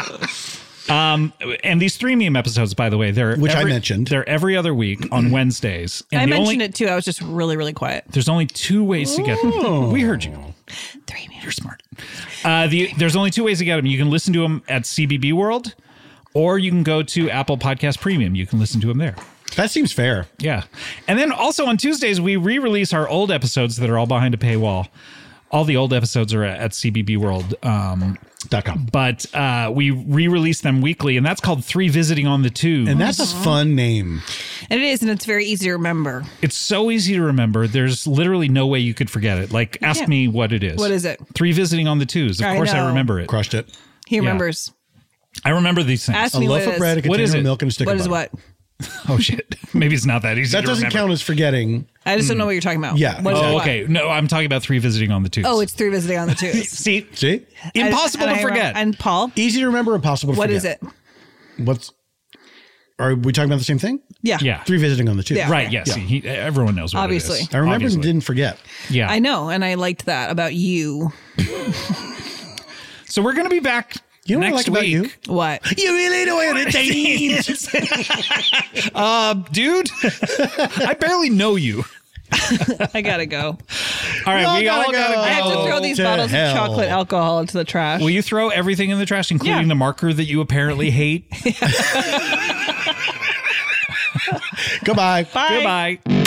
B: And these Threemium episodes, by the way,
A: Which I mentioned.
B: They're every other week on Wednesdays. And
C: I
B: the
C: mentioned
B: only,
C: it too. I was just really, really quiet.
B: There's only 2 ways to get them. We heard you.
C: 3 minutes.
B: You're smart. There's only 2 ways to get them. You can listen to them at CBB World, or you can go to Apple Podcast Premium. You can listen to them there.
A: That seems fair.
B: Yeah. And then also on Tuesdays, we re-release our old episodes that are all behind a paywall. All the old episodes are at CBBWorld.
A: .com.
B: But we re-release them weekly, and that's called 3 Visiting on the Tube.
A: And that's a fun name.
C: And it is, and it's very easy to remember.
B: It's so easy to remember. There's literally no way you could forget it. Like, ask
C: Yeah.
B: me what it is.
C: What is it?
B: 3 Visiting on the Twos. Of
C: I
B: course I
C: know.
B: remember it.
A: Crushed it.
C: He remembers.
B: I remember these things.
C: Ask
A: A
C: me
A: loaf
C: what
A: of
C: it
A: bread, a
C: is.
B: What is
A: container of
B: it?
A: milk, and a stick
C: What
A: of
C: is
A: butter.
C: what?
B: Oh, shit. Maybe it's not that easy
A: That
B: to
A: doesn't
B: remember.
A: count as forgetting.
C: I just don't know what you're talking about.
A: Yeah,
C: What is
B: Oh,
C: what?
B: okay. No, I'm talking about 3 Visiting on the Twos.
C: Oh, it's 3 visiting on the twos.
B: See?
A: See?
B: Impossible to forget.
C: And Paul,
A: Easy to remember, impossible to
C: what
A: forget.
C: is it?
A: Are we talking about the same thing?
C: Yeah.
B: Yeah.
A: 3 Visiting on the Tube.
C: Yeah.
B: Right, yes.
A: Yeah.
B: Everyone knows what
C: Obviously.
B: it is.
A: I remember and
B: Obviously.
A: didn't forget.
B: Yeah.
C: I know, and I liked that about you.
B: So we're going to be back
A: You know what I
B: next
A: like about
B: week.
A: you?
C: What?
A: You really know entertainment.
B: Dude, I barely know you.
C: I gotta go.
B: All right, we all gotta go.
C: I have to throw these
A: to
C: bottles
A: hell.
C: of chocolate alcohol into the trash.
B: Will you throw everything in the trash, including
C: Yeah.
B: the marker that you apparently hate?
A: Goodbye.
C: Bye.
B: Goodbye.